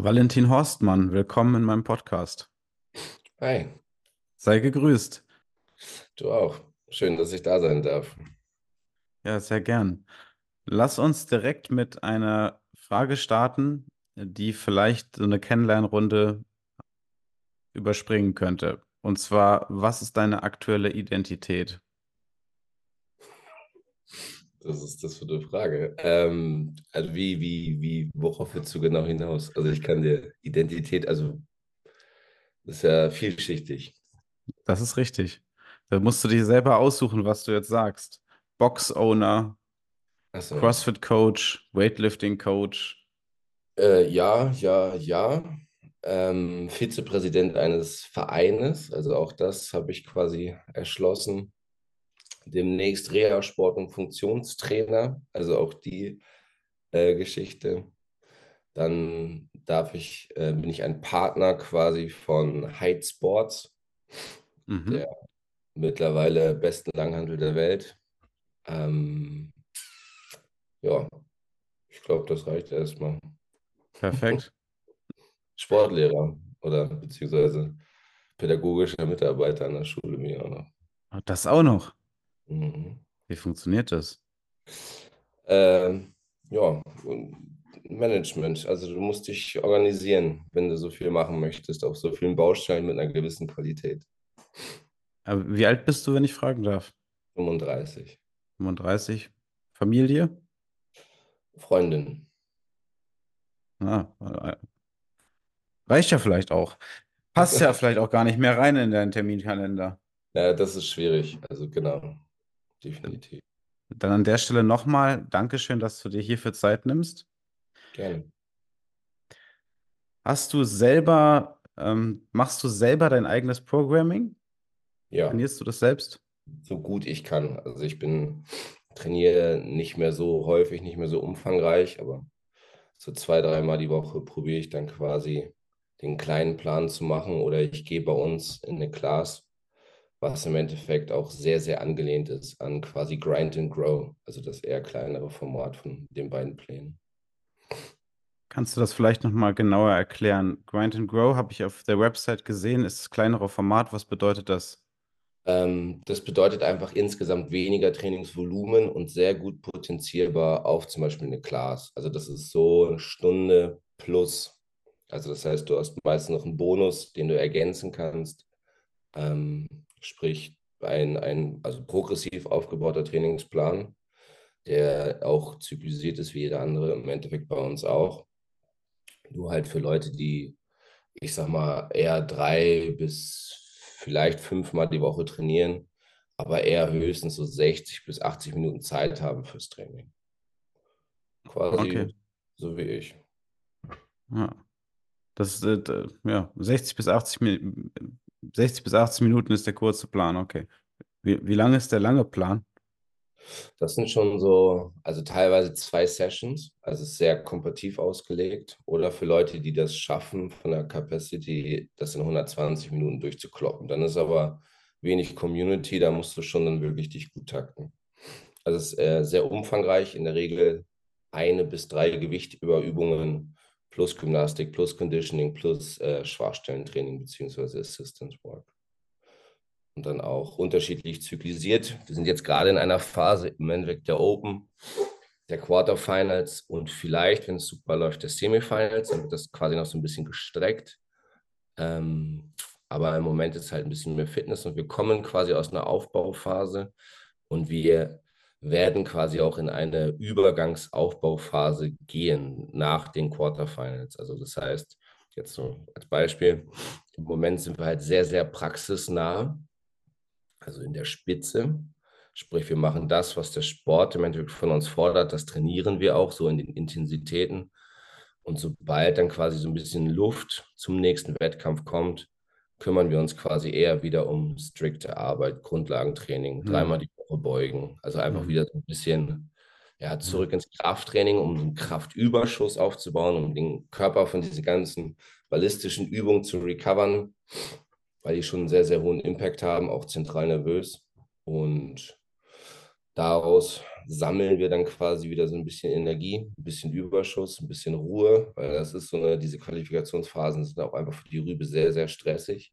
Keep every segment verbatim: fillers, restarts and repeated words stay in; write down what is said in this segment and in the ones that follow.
Valentin Horstmann, willkommen in meinem Podcast. Hi, Sei gegrüßt. du auch. Schön, dass ich da sein darf. Ja, sehr gern. Lass uns direkt mit einer Frage starten, die vielleicht so eine Kennenlernrunde überspringen könnte. Und zwar, was ist deine aktuelle Identität? Das ist das für eine Frage. Ähm, also wie, wie, wie, worauf willst du genau hinaus? Also ich kann dir Identität, also das ist ja vielschichtig. Das ist richtig. Da musst du dir selber aussuchen, was du jetzt sagst. Box-Owner, Achso. CrossFit-Coach, Weightlifting-Coach. Äh, ja, ja, ja. Ähm, Vizepräsident eines Vereines, also auch das habe ich quasi erschlossen. Demnächst Reha-Sport- und Funktionstrainer, also auch die äh, Geschichte. Dann darf ich, äh, bin ich ein Partner quasi von Height Sports, der Mhm, mittlerweile besten Langhantel der Welt. Ähm, ja, ich glaube, das reicht erstmal. perfekt. Sportlehrer oder beziehungsweise pädagogischer Mitarbeiter an der Schule bin ich auch noch. Das auch noch. Mhm. Wie funktioniert das? Ähm, ja, und Management. Also du musst dich organisieren, wenn du so viel machen möchtest, auf so vielen Baustellen mit einer gewissen Qualität. Aber wie alt bist du, wenn ich fragen darf? fünfunddreißig. fünfunddreißig. Familie? Freundin. Ah, äh, reicht ja vielleicht auch. Passt ja vielleicht auch gar nicht mehr rein in deinen Terminkalender. Ja, das ist schwierig. Also genau, definitiv. Dann an der Stelle nochmal Dankeschön, dass du dir hierfür Zeit nimmst. Gerne. Hast du selber, ähm, machst du selber dein eigenes Programming? Ja, Trainierst du das selbst? so gut ich kann. Also ich bin, trainiere nicht mehr so häufig, nicht mehr so umfangreich, aber so zwei, dreimal die Woche probiere ich dann quasi den kleinen Plan zu machen oder ich gehe bei uns in eine Class, was im Endeffekt auch sehr, sehr angelehnt ist an quasi Grind and Grow, also das eher kleinere Format von den beiden Plänen. Kannst du das vielleicht nochmal genauer erklären? Grind and Grow habe ich auf der Website gesehen, ist das kleinere Format. Was bedeutet das? Ähm, das bedeutet einfach insgesamt weniger Trainingsvolumen und sehr gut potenzierbar auf zum Beispiel eine Class. Also das ist so eine Stunde plus. Also das heißt, du hast meistens noch einen Bonus, den du ergänzen kannst. Ähm, sprich, ein, ein also progressiv aufgebauter Trainingsplan, der auch zyklisiert ist wie jeder andere, im Endeffekt bei uns auch. Nur halt für Leute, die, ich sag mal, eher drei bis vielleicht fünfmal die Woche trainieren, aber eher höchstens so sechzig bis achtzig Minuten Zeit haben fürs Training. Okay. Quasi so wie ich. Ja. Das ist, äh, d- ja, sechzig bis achtzig, Mi- sechzig bis achtzig Minuten ist der kurze Plan, okay. Wie, wie lang ist der lange Plan? Das sind schon so, also teilweise zwei Sessions, also sehr kompetitiv ausgelegt. Oder für Leute, die das schaffen, von der Capacity, das in hundertzwanzig Minuten durchzukloppen. Dann ist aber wenig Community, da musst du schon dann wirklich dich gut takten. Also es ist äh, sehr umfangreich, in der Regel eine bis drei Gewichtüberübungen plus Gymnastik, plus Conditioning, plus äh, Schwachstellentraining beziehungsweise Assistance Work. Und dann auch unterschiedlich zyklisiert. Wir sind jetzt gerade in einer Phase im Endeffekt der Open, der Quarterfinals und vielleicht, wenn es super läuft, der Semifinals. Dann wird das quasi noch so ein bisschen gestreckt. Ähm, aber im Moment ist halt ein bisschen mehr Fitness und wir kommen quasi aus einer Aufbauphase und wir werden quasi auch in eine Übergangsaufbauphase gehen nach den Quarterfinals. Also das heißt, jetzt so als Beispiel, im Moment sind wir halt sehr, sehr praxisnah, also in der Spitze. Sprich, wir machen das, was der Sport im Endeffekt von uns fordert, das trainieren wir auch so in den Intensitäten. Und sobald dann quasi so ein bisschen Luft zum nächsten Wettkampf kommt, kümmern wir uns quasi eher wieder um strikte Arbeit, Grundlagentraining, Hm. dreimal die Woche beugen. Also einfach Hm. wieder so ein bisschen ja, Hm. zurück ins Krafttraining, um einen Kraftüberschuss aufzubauen, um den Körper von diesen ganzen ballistischen Übungen zu recovern, weil die schon einen sehr, sehr hohen Impact haben, auch zentral nervös. Und Daraus sammeln wir dann quasi wieder so ein bisschen Energie, ein bisschen Überschuss, ein bisschen Ruhe, weil das ist so eine, diese Qualifikationsphasen sind auch einfach für die Rübe sehr, sehr stressig.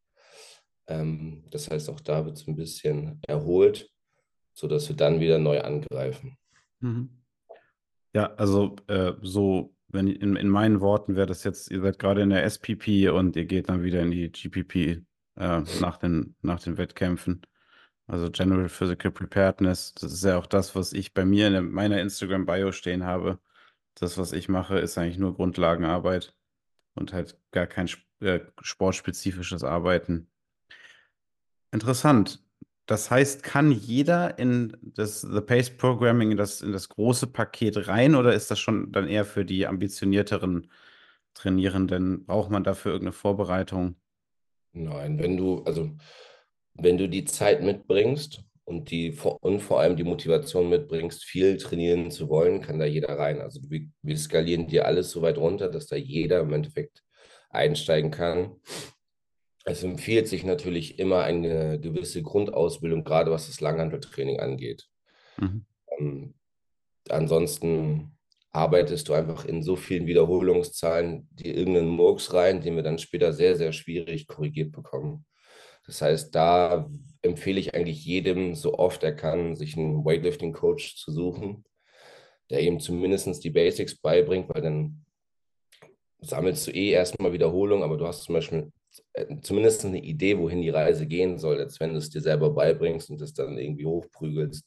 Ähm, das heißt, auch da wird es ein bisschen erholt, sodass wir dann wieder neu angreifen. Mhm. Ja, also äh, so, wenn in, in meinen Worten wäre das jetzt, ihr seid gerade in der S P P und ihr geht dann wieder in die G P P äh, nach den, nach den Wettkämpfen. Also General Physical Preparedness, das ist ja auch das, was ich bei mir in der- meiner Instagram-Bio stehen habe. Das, was ich mache, ist eigentlich nur Grundlagenarbeit und halt gar kein sp- äh, sportspezifisches Arbeiten. Interessant. Das heißt, kann jeder in das The Pace Programming, in das, in das große Paket rein oder ist das schon dann eher für die ambitionierteren Trainierenden? Braucht man dafür irgendeine Vorbereitung? Nein, wenn du, also wenn du die Zeit mitbringst und die vor- und vor allem die Motivation mitbringst, viel trainieren zu wollen, kann da jeder rein. Also wir, wir skalieren dir alles so weit runter, dass da jeder im Endeffekt einsteigen kann. Es empfiehlt sich natürlich immer eine gewisse Grundausbildung, gerade was das Langhanteltraining angeht. Mhm. Ähm, Ansonsten arbeitest du einfach in so vielen Wiederholungszahlen dir irgendeinen Murks rein, den wir dann später sehr, sehr schwierig korrigiert bekommen. Das heißt, da empfehle ich eigentlich jedem, so oft er kann, sich einen Weightlifting-Coach zu suchen, der ihm zumindest die Basics beibringt, weil dann sammelst du eh erstmal Wiederholung, aber du hast zum Beispiel äh, zumindest eine Idee, wohin die Reise gehen soll, als wenn du es dir selber beibringst und es dann irgendwie hochprügelst.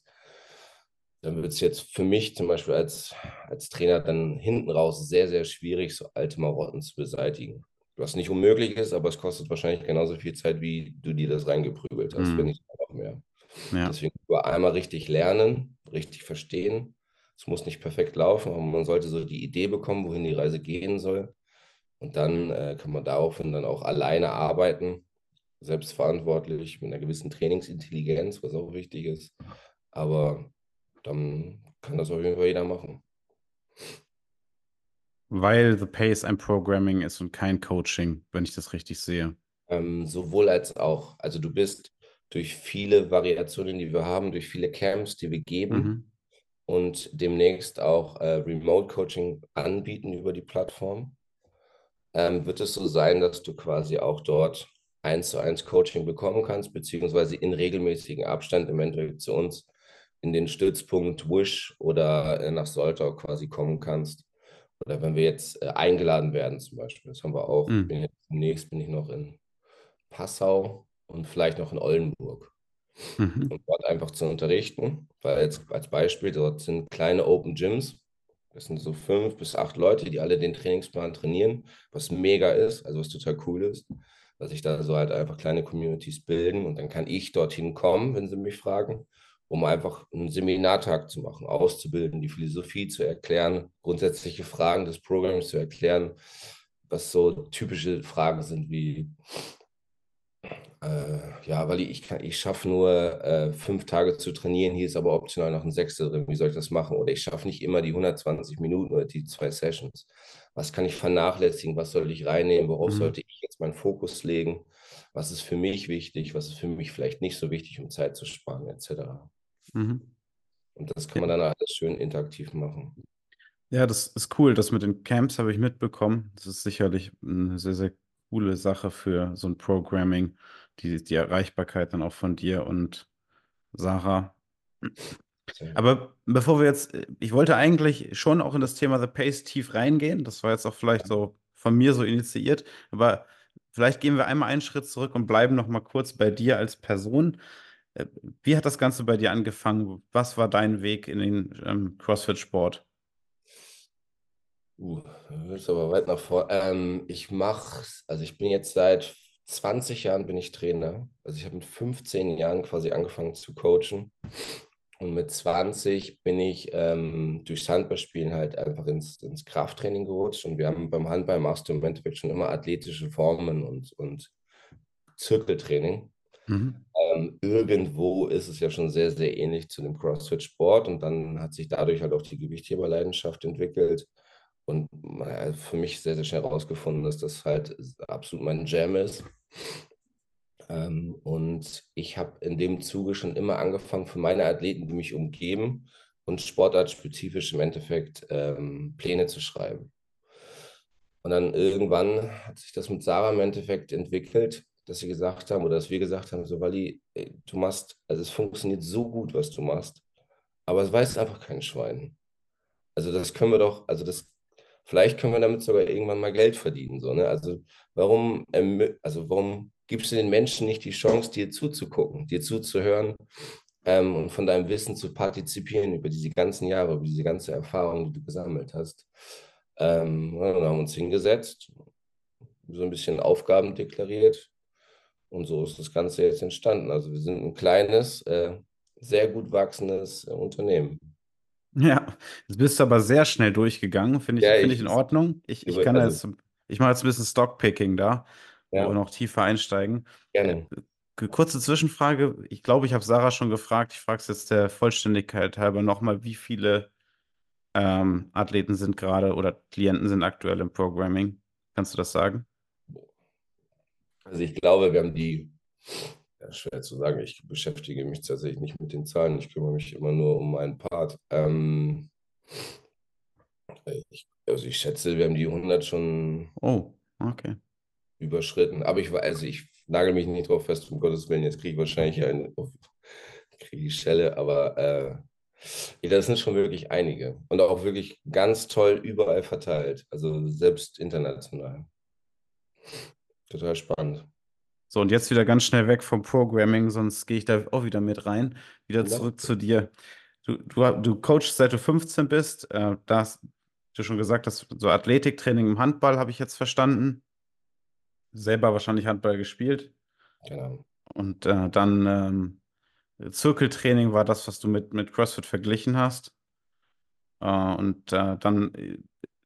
Dann wird es jetzt für mich zum Beispiel als, als Trainer dann hinten raus sehr, sehr schwierig, so alte Marotten zu beseitigen. Was nicht unmöglich ist, aber es kostet wahrscheinlich genauso viel Zeit, wie du dir das reingeprügelt hast, wenn Mhm. nicht noch mehr. Ja. Deswegen über einmal richtig lernen, richtig verstehen. Es muss nicht perfekt laufen, aber man sollte so die Idee bekommen, wohin die Reise gehen soll. Und dann äh, kann man daraufhin dann auch alleine arbeiten, selbstverantwortlich, mit einer gewissen Trainingsintelligenz, was auch wichtig ist. Aber dann kann das auf jeden Fall jeder machen. Weil The Pace ein Programming ist und kein Coaching, wenn ich das richtig sehe. Ähm, sowohl als auch. Also du bist durch viele Variationen, die wir haben, durch viele Camps, die wir geben Mhm. und demnächst auch äh, Remote Coaching anbieten über die Plattform, ähm, wird es so sein, dass du quasi auch dort eins zu eins Coaching bekommen kannst, beziehungsweise in regelmäßigen Abstand im Endeffekt zu uns in den Stützpunkt Wish oder äh, nach Soltau quasi kommen kannst. Oder wenn wir jetzt äh, eingeladen werden zum Beispiel, das haben wir auch. Ich Mhm. bin jetzt demnächst bin ich noch in Passau und vielleicht noch in Oldenburg. Mhm. Und dort einfach zu unterrichten, weil jetzt als Beispiel, dort sind kleine Open Gyms. Das sind so fünf bis acht Leute, die alle den Trainingsplan trainieren, was mega ist, also was total cool ist, dass sich da so halt einfach kleine Communities bilden und dann kann ich dorthin kommen, wenn sie mich fragen, um einfach einen Seminartag zu machen, auszubilden, die Philosophie zu erklären, grundsätzliche Fragen des Programms zu erklären, was so typische Fragen sind wie äh, ja, weil ich, kann, ich schaffe nur äh, fünf Tage zu trainieren, hier ist aber optional noch ein Sechster drin. Wie soll ich das machen? Oder ich schaffe nicht immer die hundertzwanzig Minuten oder die zwei Sessions. Was kann ich vernachlässigen? Was soll ich reinnehmen? Worauf Mhm. sollte ich jetzt meinen Fokus legen? Was ist für mich wichtig? Was ist für mich vielleicht nicht so wichtig, um Zeit zu sparen, et cetera. Mhm. Und das kann Ja. man dann alles schön interaktiv machen. Ja, das ist cool. Das mit den Camps habe ich mitbekommen. Das ist sicherlich eine sehr, sehr coole Sache für so ein Programming, die, die Erreichbarkeit dann auch von dir und Sarah. So. Aber bevor wir jetzt, ich wollte eigentlich schon auch in das Thema The Pace tief reingehen. Das war jetzt auch vielleicht so von mir so initiiert. Aber vielleicht gehen wir einmal einen Schritt zurück und bleiben noch mal kurz bei dir als Person. Äh, Wie hat das Ganze bei dir angefangen? Was war dein Weg in den ähm, CrossFit-Sport? Uh, du willst aber weit nach vor. Ähm, ich mache, also ich bin jetzt seit zwanzig Jahren bin ich Trainer. Also ich habe mit fünfzehn Jahren quasi angefangen zu coachen. Und mit zwanzig bin ich ähm, durchs Handballspielen halt einfach ins, ins Krafttraining gerutscht. Und wir haben beim Handball machst du im Endeffekt schon immer athletische Formen und, und Zirkeltraining. Mhm. Ähm, irgendwo ist es ja schon sehr, sehr ähnlich zu dem CrossFit-Sport und dann hat sich dadurch halt auch die Gewichtheberleidenschaft entwickelt und äh, für mich sehr, sehr schnell herausgefunden, dass das halt absolut mein Jam ist. Ähm, und ich habe in dem Zuge schon immer angefangen, für meine Athleten, die mich umgeben und sportartspezifisch im Endeffekt ähm, Pläne zu schreiben. Und dann irgendwann hat sich das mit Sarah im Endeffekt entwickelt, dass sie gesagt haben, oder dass wir gesagt haben, so, Wally, ey, du machst, also es funktioniert so gut, was du machst, aber es weiß einfach kein Schwein. Also das können wir doch, also das, vielleicht können wir damit sogar irgendwann mal Geld verdienen, so, ne? Also warum, ähm, also warum gibst du den Menschen nicht die Chance, dir zuzugucken, dir zuzuhören, ähm, und von deinem Wissen zu partizipieren über diese ganzen Jahre, über diese ganze Erfahrung, die du gesammelt hast? Ähm, ja, dann haben wir uns hingesetzt, so ein bisschen Aufgaben deklariert und so ist das Ganze jetzt entstanden. Also wir sind ein kleines, äh, sehr gut wachsendes äh, Unternehmen. Ja, jetzt bist du aber sehr schnell durchgegangen, finde ich, Ja, finde ich ich, in Ordnung. Ich, ich über, kann also jetzt, ich mache jetzt ein bisschen Stockpicking da, wo wir ja, noch tiefer einsteigen. Äh, gerne. Kurze Zwischenfrage. Ich glaube, ich habe Sarah schon gefragt. Ich frage es jetzt der Vollständigkeit halber nochmal, wie viele ähm, Athleten sind gerade oder Klienten sind aktuell im Programming? Kannst du das sagen? Also ich glaube, wir haben die, ja, schwer zu sagen, ich beschäftige mich tatsächlich nicht mit den Zahlen, ich kümmere mich immer nur um meinen Part. Ähm, ich, also ich schätze, wir haben die hundert schon Oh, okay. überschritten, aber ich war, also ich nagel mich nicht drauf fest, um Gottes Willen, jetzt kriege ich wahrscheinlich einen, kriege ich Schelle, aber äh, ja, das sind schon wirklich einige und auch wirklich ganz toll überall verteilt, also selbst international. Total spannend. So, und jetzt wieder ganz schnell weg vom Programming, sonst gehe ich da auch wieder mit rein. Wieder Ja, zurück zu dir. Du, du, du coachst, seit du fünfzehn bist. Äh, da hast du schon gesagt, dass so Athletiktraining im Handball habe ich jetzt verstanden. Selber wahrscheinlich Handball gespielt. genau. Und äh, dann ähm, Zirkeltraining war das, was du mit, mit CrossFit verglichen hast. Äh, und äh, dann äh,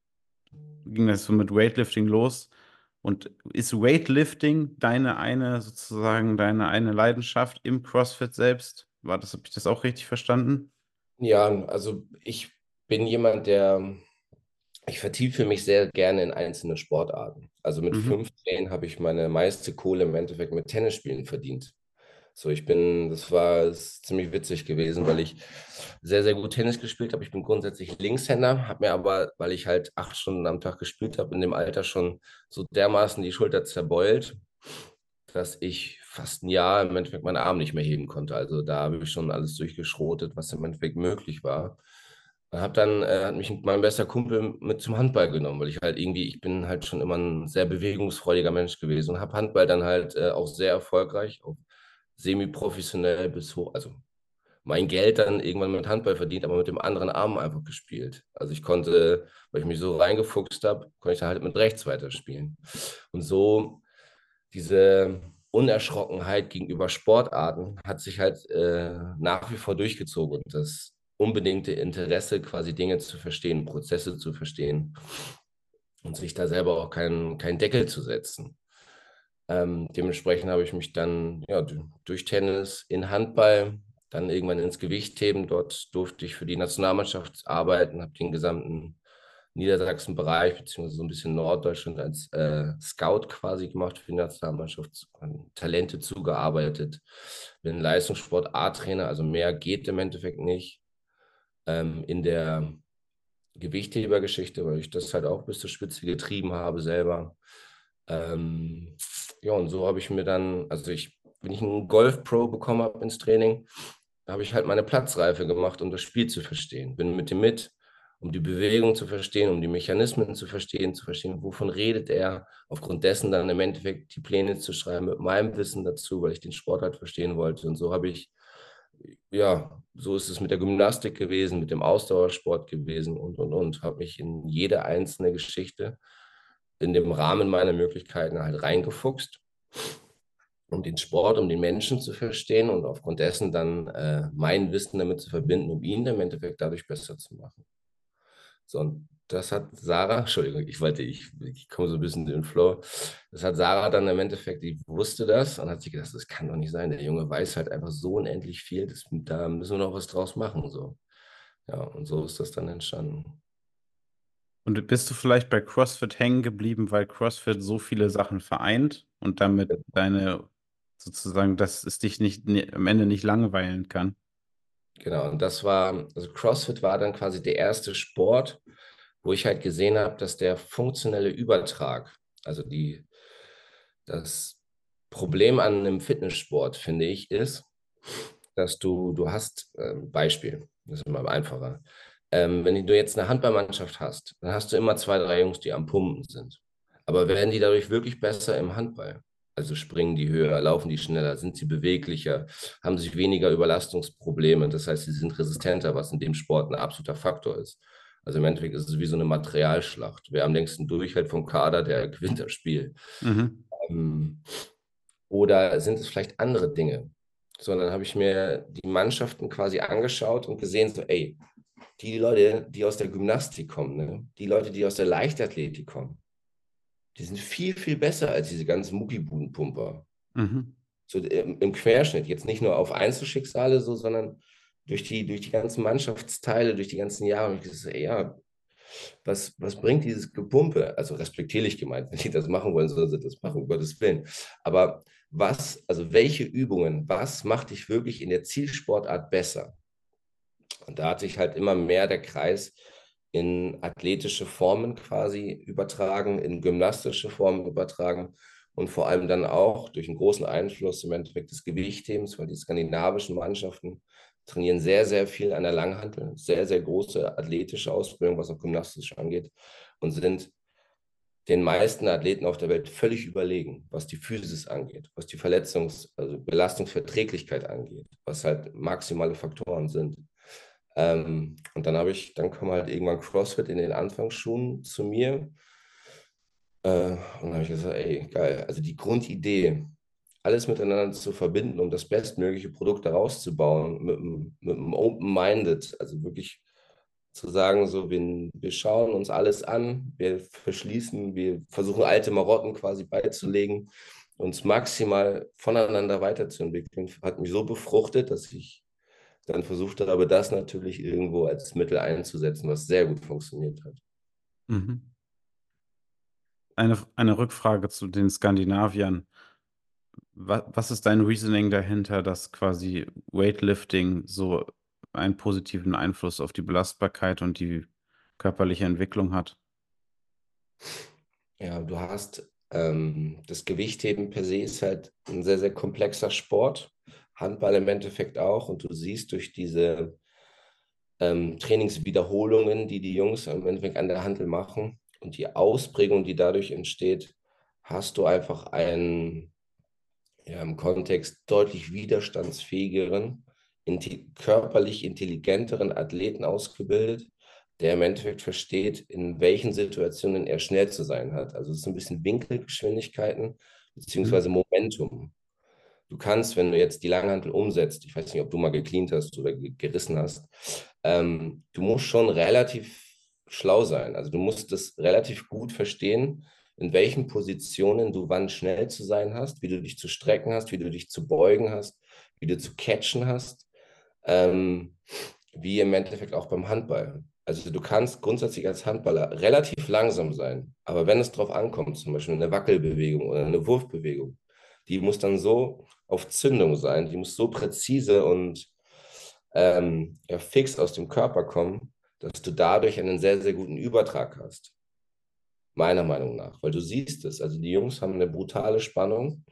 ging das so mit Weightlifting los. Und ist Weightlifting deine eine, sozusagen, deine eine Leidenschaft im CrossFit selbst? War das, habe ich das auch richtig verstanden? Ja, also ich bin jemand, der, ich vertiefe mich sehr gerne in einzelne Sportarten. Also mit Mhm. fünfzehn habe ich meine meiste Kohle im Endeffekt mit Tennisspielen verdient. So, ich bin, das war ist ziemlich witzig gewesen, weil ich sehr, sehr gut Tennis gespielt habe. Ich bin grundsätzlich Linkshänder, habe mir aber, weil ich halt acht Stunden am Tag gespielt habe, in dem Alter schon so dermaßen die Schulter zerbeult, dass ich fast ein Jahr im Endeffekt meinen Arm nicht mehr heben konnte. Also da habe ich schon alles durchgeschrotet, was im Endeffekt möglich war. Und habe dann, äh, hat mich mein bester Kumpel mit zum Handball genommen, weil ich halt irgendwie, ich bin halt schon immer ein sehr bewegungsfreudiger Mensch gewesen und habe Handball dann halt äh, auch sehr erfolgreich, auch semi-professionell bis hoch, also mein Geld dann irgendwann mit Handball verdient, aber mit dem anderen Arm einfach gespielt. Also ich konnte, weil ich mich so reingefuchst habe, konnte ich dann halt mit rechts weiterspielen. Und so diese Unerschrockenheit gegenüber Sportarten hat sich halt äh, nach wie vor durchgezogen. Und das unbedingte Interesse, quasi Dinge zu verstehen, Prozesse zu verstehen und sich da selber auch keinen kein Deckel zu setzen. Ähm, dementsprechend habe ich mich dann ja, durch Tennis in Handball, dann irgendwann ins Gewichtheben. Dort durfte ich für die Nationalmannschaft arbeiten, habe den gesamten Niedersachsen-Bereich beziehungsweise so ein bisschen Norddeutschland als äh, Scout quasi gemacht für die Nationalmannschaft, Talente zugearbeitet. Bin Leistungssport A-Trainer, also mehr geht im Endeffekt nicht. Ähm, in der Gewichthebergeschichte, weil ich das halt auch bis zur Spitze getrieben habe selber. Ähm, ja, und so habe ich mir dann, also ich, wenn ich einen Golf Pro bekommen habe ins Training, habe ich halt meine Platzreife gemacht, um das Spiel zu verstehen. Bin mit dem mit, um die Bewegung zu verstehen, um die Mechanismen zu verstehen, zu verstehen, wovon redet er, aufgrund dessen dann im Endeffekt die Pläne zu schreiben, mit meinem Wissen dazu, weil ich den Sport halt verstehen wollte. Und so habe ich, ja, so ist es mit der Gymnastik gewesen, mit dem Ausdauersport gewesen und, und, und, habe mich in jede einzelne Geschichte in dem Rahmen meiner Möglichkeiten halt reingefuchst, um den Sport, um den Menschen zu verstehen und aufgrund dessen dann äh, mein Wissen damit zu verbinden, um ihn im Endeffekt dadurch besser zu machen. So, und das hat Sarah, Entschuldigung, ich wollte, ich, ich komme so ein bisschen in den Flow. Das hat Sarah dann im Endeffekt, die wusste das und hat sich gedacht, das kann doch nicht sein. Der Junge weiß halt einfach so unendlich viel, das, da müssen wir noch was draus machen. So. Ja, und so ist das dann entstanden. Und bist du vielleicht bei CrossFit hängen geblieben, weil CrossFit so viele Sachen vereint und damit deine sozusagen, dass es dich nicht ne, am Ende nicht langweilen kann. Genau, und das war, also CrossFit war dann quasi der erste Sport, wo ich halt gesehen habe, dass der funktionelle Übertrag, also die, das Problem an einem Fitnesssport, finde ich, ist, dass du, du hast, ähm, Beispiel, das ist immer einfacher. Ähm, wenn du jetzt eine Handballmannschaft hast, dann hast du immer zwei, drei Jungs, die am Pumpen sind. Aber werden die dadurch wirklich besser im Handball? Also springen die höher, laufen die schneller, sind sie beweglicher, haben sie weniger Überlastungsprobleme. Das heißt, sie sind resistenter, was in dem Sport ein absoluter Faktor ist. Also im Endeffekt ist es wie so eine Materialschlacht. Wer am längsten durchhält vom Kader, der gewinnt das Spiel. Mhm. Ähm, oder sind es vielleicht andere Dinge? Sondern habe ich mir die Mannschaften quasi angeschaut und gesehen, so, ey, die Leute, die aus der Gymnastik kommen, ne? Die Leute, die aus der Leichtathletik kommen, die sind viel, viel besser als diese ganzen Muckibudenpumper. Mhm. So im, im Querschnitt, jetzt nicht nur auf Einzelschicksale so, sondern durch die, durch die ganzen Mannschaftsteile, durch die ganzen Jahre. Und ich gesagt, ey, ja, was, was bringt dieses Gepumpe? Also respektierlich gemeint, wenn die das machen wollen, sollen sie das machen, um Gottes Willen. Aber was, also welche Übungen, was macht dich wirklich in der Zielsportart besser? Und da hat sich halt immer mehr der Kreis in athletische Formen quasi übertragen, in gymnastische Formen übertragen und vor allem dann auch durch einen großen Einfluss im Endeffekt des Gewichthebens, weil die skandinavischen Mannschaften trainieren sehr, sehr viel an der Langhantel, sehr, sehr große athletische Ausbildung, was auch gymnastisch angeht und sind den meisten Athleten auf der Welt völlig überlegen, was die Physis angeht, was die Verletzungs-, also Belastungsverträglichkeit angeht, was halt maximale Faktoren sind. Ähm, und dann habe ich, dann kam halt irgendwann CrossFit in den Anfangsschuhen zu mir. Äh, und dann habe ich gesagt, ey, geil, also die Grundidee, alles miteinander zu verbinden, um das bestmögliche Produkt daraus zu bauen, mit, einem- mit einem Open-Minded, also wirklich zu sagen, so, wir, wir schauen uns alles an, wir verschließen, wir versuchen alte Marotten quasi beizulegen, uns maximal voneinander weiterzuentwickeln, hat mich so befruchtet, dass ich dann versucht habe, das natürlich irgendwo als Mittel einzusetzen, was sehr gut funktioniert hat. Mhm. Eine, eine Rückfrage zu den Skandinaviern. Was, was ist dein Reasoning dahinter, dass quasi Weightlifting so einen positiven Einfluss auf die Belastbarkeit und die körperliche Entwicklung hat? Ja, du hast ähm, das Gewichtheben per se ist halt ein sehr, sehr komplexer Sport. Handball im Endeffekt auch. Und du siehst durch diese ähm, Trainingswiederholungen, die die Jungs im Endeffekt an der Hantel machen und die Ausprägung, die dadurch entsteht, hast du einfach einen, ja, im Kontext deutlich widerstandsfähigeren, inti körperlich intelligenteren Athleten ausgebildet, der im Endeffekt versteht, in welchen Situationen er schnell zu sein hat. Also es ist ein bisschen Winkelgeschwindigkeiten beziehungsweise Mhm. Momentum. Du kannst, wenn du jetzt die Langhantel umsetzt, ich weiß nicht, ob du mal gecleant hast oder gerissen hast, ähm, du musst schon relativ schlau sein. Also du musst es relativ gut verstehen, in welchen Positionen du wann schnell zu sein hast, wie du dich zu strecken hast, wie du dich zu beugen hast, wie du zu catchen hast, ähm, wie im Endeffekt auch beim Handball. Also du kannst grundsätzlich als Handballer relativ langsam sein, aber wenn es darauf ankommt, zum Beispiel eine Wackelbewegung oder eine Wurfbewegung, die muss dann so auf Zündung sein, die muss so präzise und ähm, ja, fix aus dem Körper kommen, dass du dadurch einen sehr, sehr guten Übertrag hast. Meiner Meinung nach, weil du siehst es. Also die Jungs haben eine brutale Spannung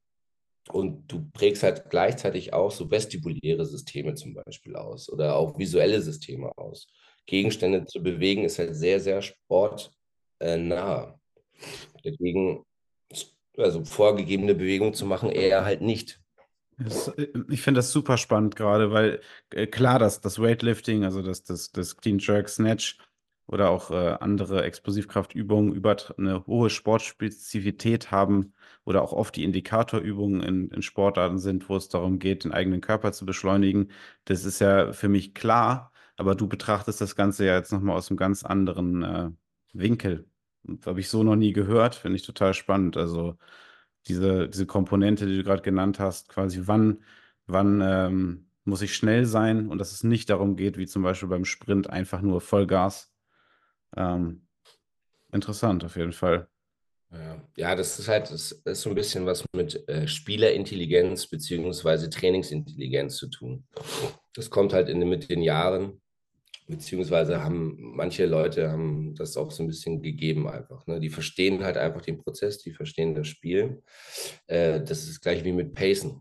und du prägst halt gleichzeitig auch so vestibuläre Systeme zum Beispiel aus oder auch visuelle Systeme aus. Gegenstände zu bewegen ist halt sehr, sehr sportnah. Deswegen, also vorgegebene Bewegung zu machen, eher halt nicht. Das, äh, ich finde das super spannend gerade, weil äh, klar, dass das Weightlifting, also das, das, das Clean Jerk Snatch oder auch äh, andere Explosivkraftübungen über eine hohe Sportspezifität haben oder auch oft die Indikatorübungen in, in Sportarten sind, wo es darum geht, den eigenen Körper zu beschleunigen. Das ist ja für mich klar, aber du betrachtest das Ganze ja jetzt nochmal aus einem ganz anderen äh, Winkel. Habe ich so noch nie gehört, finde ich total spannend. Also diese, diese Komponente, die du gerade genannt hast, quasi wann, wann ähm, muss ich schnell sein und dass es nicht darum geht, wie zum Beispiel beim Sprint, einfach nur Vollgas. Ähm, interessant auf jeden Fall. Ja, ja, das ist halt, das ist so ein bisschen was mit äh, Spielerintelligenz beziehungsweise Trainingsintelligenz zu tun. Das kommt halt in, mit den Jahren, beziehungsweise haben manche Leute haben das auch so ein bisschen gegeben einfach. Ne? Die verstehen halt einfach den Prozess, die verstehen das Spiel. Äh, das ist gleich wie mit Pacen.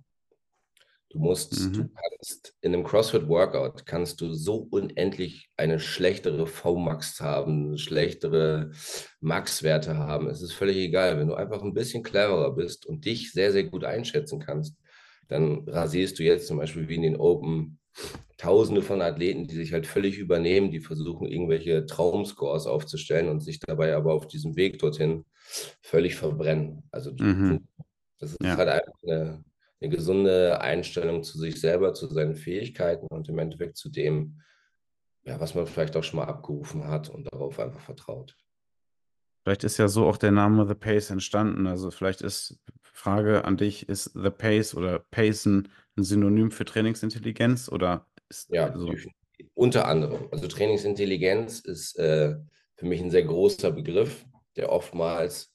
Du musst, du Mhm. kannst in einem CrossFit-Workout kannst du so unendlich eine schlechtere V-Max haben, schlechtere Max-Werte haben. Es ist völlig egal. Wenn du einfach ein bisschen cleverer bist und dich sehr, sehr gut einschätzen kannst, dann rasierst du jetzt zum Beispiel wie in den Open Tausende von Athleten, die sich halt völlig übernehmen, die versuchen, irgendwelche Traumscores aufzustellen und sich dabei aber auf diesem Weg dorthin völlig verbrennen. Also Mhm. das ist Ja. halt einfach eine, eine gesunde Einstellung zu sich selber, zu seinen Fähigkeiten und im Endeffekt zu dem, ja, was man vielleicht auch schon mal abgerufen hat und darauf einfach vertraut. Vielleicht ist ja so auch der Name The Pace entstanden. Also vielleicht ist, Frage an dich, ist The Pace oder Pacen ein Synonym für Trainingsintelligenz oder ist Ja, so? definitiv. Unter anderem. Also Trainingsintelligenz ist äh, für mich ein sehr großer Begriff, der oftmals,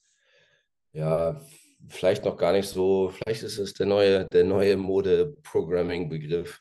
ja, vielleicht noch gar nicht so, vielleicht ist es der neue, der neue Mode-Programming-Begriff.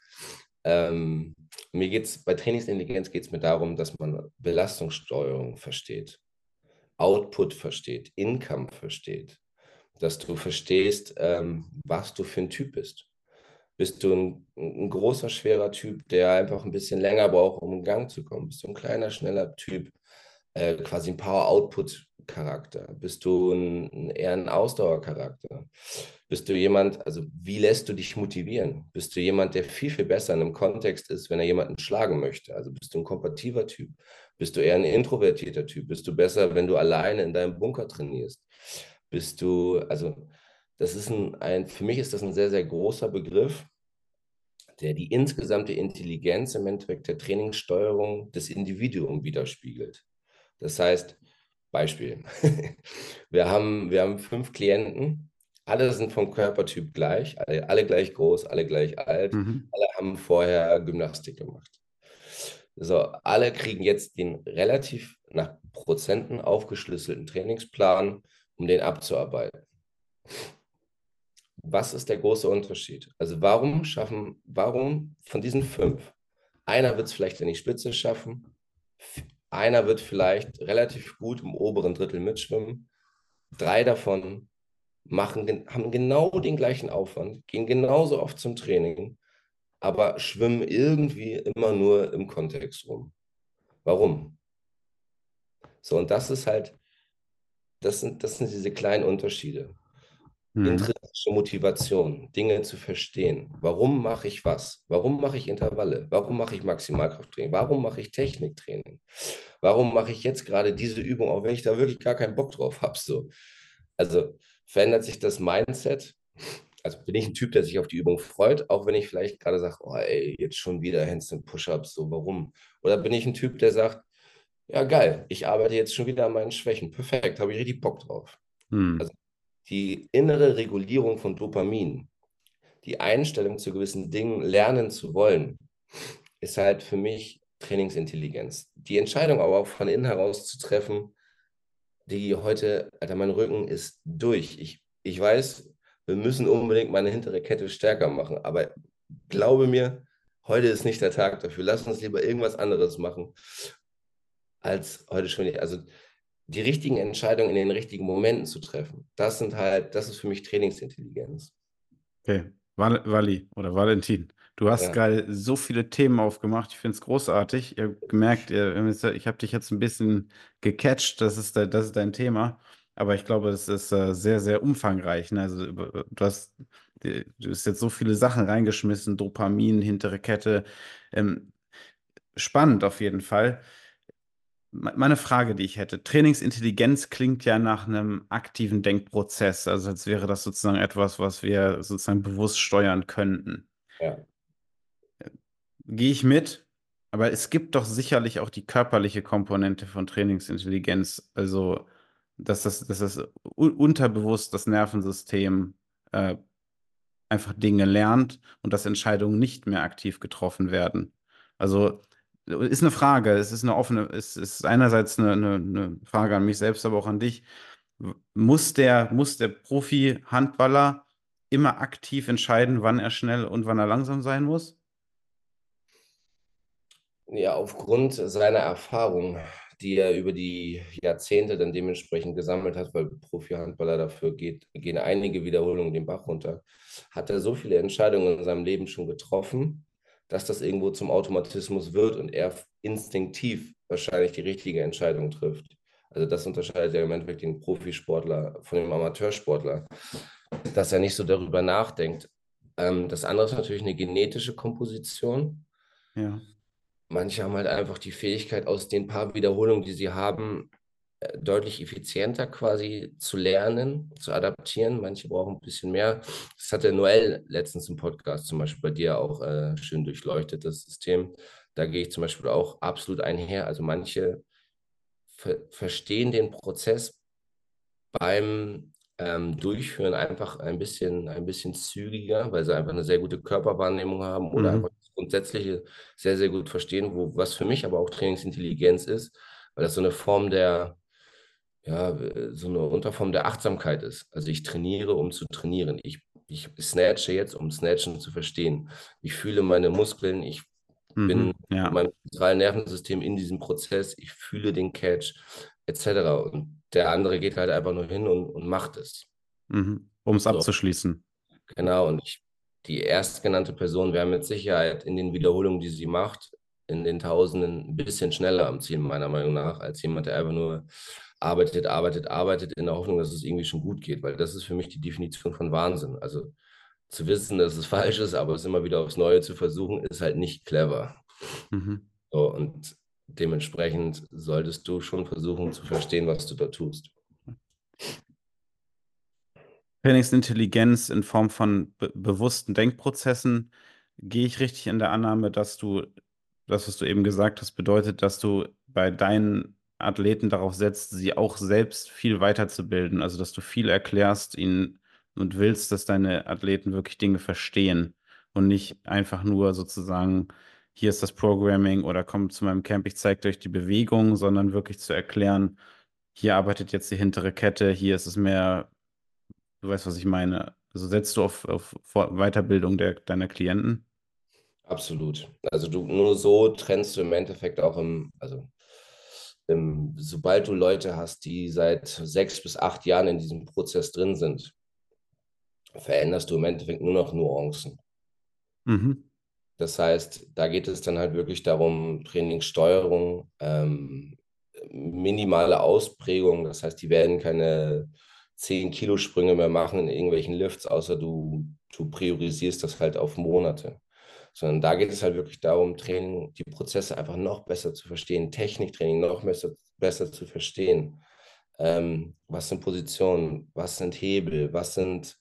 Ähm, mir geht's, bei Trainingsintelligenz geht es mir darum, dass man Belastungssteuerung versteht, Output versteht, Income versteht, dass du verstehst, ähm, was du für ein Typ bist. Bist du ein, ein großer, schwerer Typ, der einfach ein bisschen länger braucht, um in Gang zu kommen? Bist du ein kleiner, schneller Typ, äh, quasi ein Power-Output-Charakter? Bist du ein, ein, eher ein Ausdauercharakter? Bist du jemand, also wie lässt du dich motivieren? Bist du jemand, der viel, viel besser in einem Kontext ist, wenn er jemanden schlagen möchte? Also bist du ein kompetitiver Typ? Bist du eher ein introvertierter Typ? Bist du besser, wenn du alleine in deinem Bunker trainierst? Bist du, also das ist ein, ein, für mich ist das ein sehr, sehr großer Begriff, der die insgesamte Intelligenz im Endeffekt der Trainingssteuerung des Individuums widerspiegelt. Das heißt, Beispiel, wir haben, wir haben fünf Klienten, alle sind vom Körpertyp gleich, alle, alle gleich groß, alle gleich alt, Mhm. alle haben vorher Gymnastik gemacht. So, alle kriegen jetzt den relativ nach Prozenten aufgeschlüsselten Trainingsplan, um den abzuarbeiten. Was ist der große Unterschied? Also warum schaffen, warum von diesen fünf, einer wird es vielleicht in die Spitze schaffen, einer wird vielleicht relativ gut im oberen Drittel mitschwimmen, drei davon machen, haben genau den gleichen Aufwand, gehen genauso oft zum Training, aber schwimmen irgendwie immer nur im Kontext rum. Warum? So, und das ist halt, das sind, das sind diese kleinen Unterschiede. Mhm. Intrinsische Motivation, Dinge zu verstehen. Warum mache ich was? Warum mache ich Intervalle? Warum mache ich Maximalkrafttraining? Warum mache ich Techniktraining? Warum mache ich jetzt gerade diese Übung, auch wenn ich da wirklich gar keinen Bock drauf habe? So. Also verändert sich das Mindset. Also bin ich ein Typ, der sich auf die Übung freut, auch wenn ich vielleicht gerade sage, oh ey, jetzt schon wieder Handstand Push-Ups, so warum? Oder bin ich ein Typ, der sagt, ja geil, ich arbeite jetzt schon wieder an meinen Schwächen. Perfekt, habe ich richtig Bock drauf. Mhm. Also die innere Regulierung von Dopamin, die Einstellung zu gewissen Dingen lernen zu wollen, ist halt für mich Trainingsintelligenz. Die Entscheidung aber auch von innen heraus zu treffen, die heute, Alter, mein Rücken ist durch. Ich, ich weiß, wir müssen unbedingt meine hintere Kette stärker machen, aber glaube mir, heute ist nicht der Tag dafür. Lass uns lieber irgendwas anderes machen, als heute schon nicht. Also die richtigen Entscheidungen in den richtigen Momenten zu treffen, das sind halt, das ist für mich Trainingsintelligenz. Okay. Val Vali oder Valentin, du hast Ja, gerade so viele Themen aufgemacht. Ich finde es großartig. Ich habe gemerkt, ihr- ich habe dich jetzt ein bisschen gecatcht. Das ist, de- das ist dein Thema. Aber ich glaube, es ist äh, sehr, sehr umfangreich. Ne? Also, über- du hast, du hast jetzt so viele Sachen reingeschmissen: Dopamin, hintere Kette. Ähm, Spannend auf jeden Fall. Me- Meine Frage, die ich hätte: Trainingsintelligenz klingt ja nach einem aktiven Denkprozess, also als wäre das sozusagen etwas, was wir sozusagen bewusst steuern könnten. ja, Gehe ich mit, aber es gibt doch sicherlich auch die körperliche Komponente von Trainingsintelligenz, also dass das, dass das u- unterbewusst das Nervensystem äh, einfach Dinge lernt und dass Entscheidungen nicht mehr aktiv getroffen werden. Also ist eine Frage, es ist eine offene, es ist einerseits eine, eine, eine Frage an mich selbst, aber auch an dich. W- Muss der, muss der Profi-Handballer immer aktiv entscheiden, wann er schnell und wann er langsam sein muss? Ja, aufgrund seiner Erfahrung, die er über die Jahrzehnte dann dementsprechend gesammelt hat, weil Profi-Handballer dafür geht, gehen einige Wiederholungen den Bach runter, hat er so viele Entscheidungen in seinem Leben schon getroffen, dass das irgendwo zum Automatismus wird und er instinktiv wahrscheinlich die richtige Entscheidung trifft. Also das unterscheidet ja im Endeffekt den Profisportler von dem Amateursportler, dass er nicht so darüber nachdenkt. Ähm, das andere ist natürlich eine genetische Komposition. Ja. Manche haben halt einfach die Fähigkeit, aus den paar Wiederholungen, die sie haben, äh, deutlich effizienter quasi zu lernen, zu adaptieren. Manche brauchen ein bisschen mehr. Das hat der Noel letztens im Podcast zum Beispiel bei dir auch äh, schön durchleuchtet, das System. Da gehe ich zum Beispiel auch absolut einher. Also manche ver verstehen den Prozess beim ähm, Durchführen einfach ein bisschen, ein bisschen zügiger, weil sie einfach eine sehr gute Körperwahrnehmung haben oder einfach Mhm. das Grundsätzliche sehr, sehr gut verstehen, wo, was für mich aber auch Trainingsintelligenz ist, weil das so eine Form der, ja, so eine Unterform der Achtsamkeit ist. Also ich trainiere, um zu trainieren. Ich, ich snatche jetzt, um Snatchen zu verstehen. Ich fühle meine Muskeln, ich bin Mhm. mit Ja. meinem zentralen Nervensystem in diesem Prozess, ich fühle den Catch, et cetera. Und der andere geht halt einfach nur hin und, und macht es. Mhm. Um es So, abzuschließen. genau. Und ich, die erstgenannte Person wäre mit Sicherheit in den Wiederholungen, die sie macht, in den Tausenden ein bisschen schneller am Ziel, meiner Meinung nach, als jemand, der einfach nur arbeitet, arbeitet, arbeitet, in der Hoffnung, dass es irgendwie schon gut geht. Weil das ist für mich die Definition von Wahnsinn. Also zu wissen, dass es falsch ist, aber es immer wieder aufs Neue zu versuchen, ist halt nicht clever. Mhm. So, und dementsprechend solltest du schon versuchen zu verstehen, was du da tust. Trainingsintelligenz in Form von be bewussten Denkprozessen, gehe ich richtig in der Annahme, dass du das, was du eben gesagt hast, bedeutet, dass du bei deinen Athleten darauf setzt, sie auch selbst viel weiterzubilden. Also, dass du viel erklärst ihnen und willst, dass deine Athleten wirklich Dinge verstehen und nicht einfach nur sozusagen, hier ist das Programming oder kommt zu meinem Camp, ich zeige euch die Bewegung, sondern wirklich zu erklären, hier arbeitet jetzt die hintere Kette, hier ist es mehr. Du weißt, was ich meine. Also setzt du auf, auf Vor- Weiterbildung der, deiner Klienten? Absolut. Also du nur so trennst du im Endeffekt auch im, also im, sobald du Leute hast, die seit sechs bis acht Jahren in diesem Prozess drin sind, veränderst du im Endeffekt nur noch Nuancen. Mhm. Das heißt, da geht es dann halt wirklich darum, Trainingssteuerung, ähm, minimale Ausprägung. Das heißt, die werden keine zehn Kilo Sprünge mehr machen in irgendwelchen Lifts, außer du, du priorisierst das halt auf Monate. Sondern da geht es halt wirklich darum, Training, die Prozesse einfach noch besser zu verstehen, Techniktraining noch besser, besser zu verstehen. Ähm, was sind Positionen, was sind Hebel, was sind,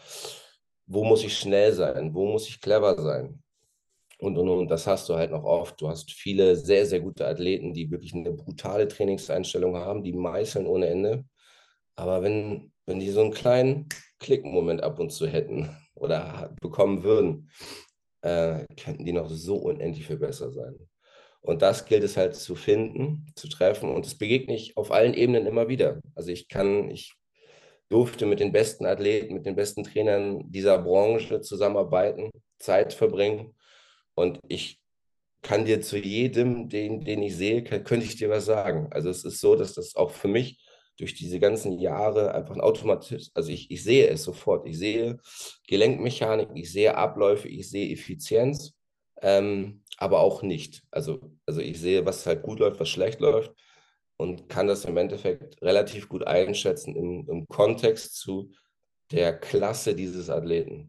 wo muss ich schnell sein, wo muss ich clever sein? Und, und, und das hast du halt noch oft. Du hast viele sehr, sehr gute Athleten, die wirklich eine brutale Trainingseinstellung haben, die meißeln ohne Ende. Aber wenn, wenn die so einen kleinen Klickmoment ab und zu hätten oder bekommen würden, äh, könnten die noch so unendlich viel besser sein. Und das gilt es halt zu finden, zu treffen. Und das begegne ich auf allen Ebenen immer wieder. Also ich kann, ich durfte mit den besten Athleten, mit den besten Trainern dieser Branche zusammenarbeiten, Zeit verbringen. Und ich kann dir zu jedem, den, den ich sehe, kann, könnte ich dir was sagen. Also es ist so, dass das auch für mich durch diese ganzen Jahre einfach ein Automatismus, also ich, ich sehe es sofort. Ich sehe Gelenkmechanik, ich sehe Abläufe, ich sehe Effizienz, ähm, aber auch nicht. Also, also ich sehe, was halt gut läuft, was schlecht läuft und kann das im Endeffekt relativ gut einschätzen im, im Kontext zu der Klasse dieses Athleten.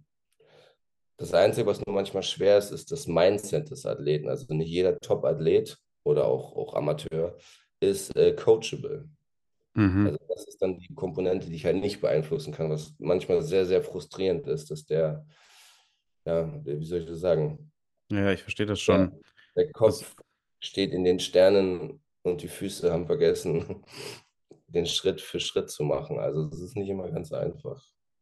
Das Einzige, was nur manchmal schwer ist, ist das Mindset des Athleten. Also nicht jeder Top-Athlet oder auch, auch Amateur ist äh, coachable. Also Mhm. das ist dann die Komponente, die ich halt nicht beeinflussen kann, was manchmal sehr, sehr frustrierend ist, dass der, ja, wie soll ich das sagen, Ja, ja, ich verstehe das der, schon. der Das, Kopf steht in den Sternen und die Füße haben vergessen, den Schritt für Schritt zu machen. Also es ist nicht immer ganz einfach.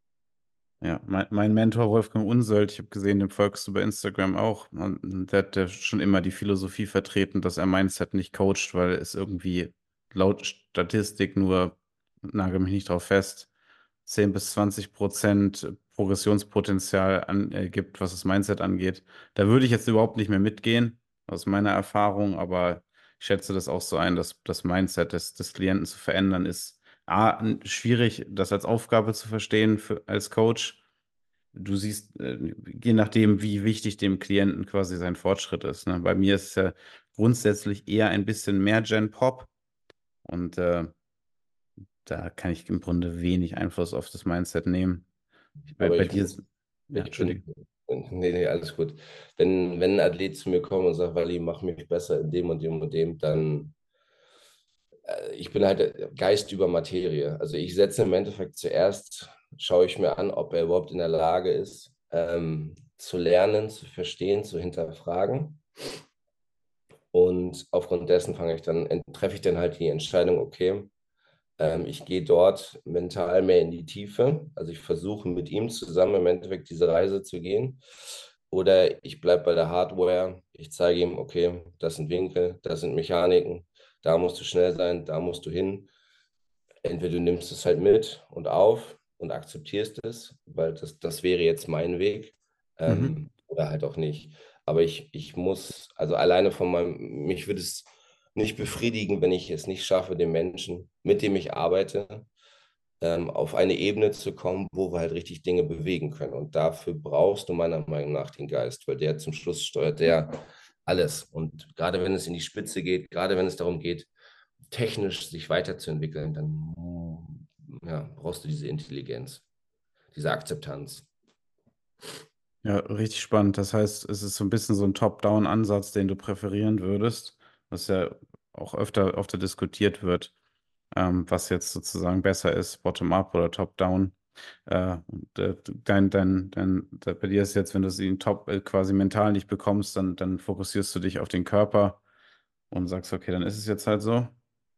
ja, mein, mein Mentor Wolfgang Unsöld, ich habe gesehen, dem folgst du bei Instagram auch. Und der hat ja schon immer die Philosophie vertreten, dass er Mindset nicht coacht, weil es irgendwie laut Statistik nur nagel mich nicht drauf fest, zehn bis zwanzig Prozent Progressionspotenzial an, äh, gibt, was das Mindset angeht. Da würde ich jetzt überhaupt nicht mehr mitgehen, aus meiner Erfahrung, aber ich schätze das auch so ein, dass das Mindset des, des Klienten zu verändern ist. A, n- schwierig, das als Aufgabe zu verstehen für, als Coach. Du siehst, äh, je nachdem, wie wichtig dem Klienten quasi sein Fortschritt ist. Ne? Bei mir ist es ja grundsätzlich eher ein bisschen mehr Gen Pop und äh, da kann ich im Grunde wenig Einfluss auf das Mindset nehmen. Ich, bei, Aber bei ich dir, muss, ist- ja, ich bin, Entschuldige. nee, nee, alles gut. Wenn, wenn ein Athlet zu mir kommt und sagt, Wally, mach mich besser in dem und dem und dem, dann, äh, ich bin halt Geist über Materie. Also ich setze im Endeffekt zuerst, schaue ich mir an, ob er überhaupt in der Lage ist, ähm, zu lernen, zu verstehen, zu hinterfragen. Und aufgrund dessen fange ich dann, treffe ich dann halt die Entscheidung, okay, ähm, ich gehe dort mental mehr in die Tiefe. Also ich versuche mit ihm zusammen im Endeffekt diese Reise zu gehen. Oder ich bleibe bei der Hardware. Ich zeige ihm, okay, das sind Winkel, das sind Mechaniken, da musst du schnell sein, da musst du hin. Entweder du nimmst es halt mit und auf und akzeptierst es, weil das, das wäre jetzt mein Weg, Mhm. ähm, oder halt auch nicht. Aber ich, ich muss, also alleine von meinem, mich würde es nicht befriedigen, wenn ich es nicht schaffe, den Menschen, mit dem ich arbeite, ähm, auf eine Ebene zu kommen, wo wir halt richtig Dinge bewegen können. Und dafür brauchst du meiner Meinung nach den Geist, weil der zum Schluss steuert der alles. Und gerade wenn es in die Spitze geht, gerade wenn es darum geht, technisch sich weiterzuentwickeln, dann ja, brauchst du diese Intelligenz, diese Akzeptanz. Ja, richtig spannend. Das heißt, es ist so ein bisschen so ein Top-Down-Ansatz, den du präferieren würdest, was ja auch öfter, öfter diskutiert wird, ähm, was jetzt sozusagen besser ist, Bottom-up oder Top-Down. Äh, und, äh, dein, dein, dein, da- bei dir ist jetzt, wenn du sie top äh, quasi mental nicht bekommst, dann, dann fokussierst du dich auf den Körper und sagst, okay, dann ist es jetzt halt so.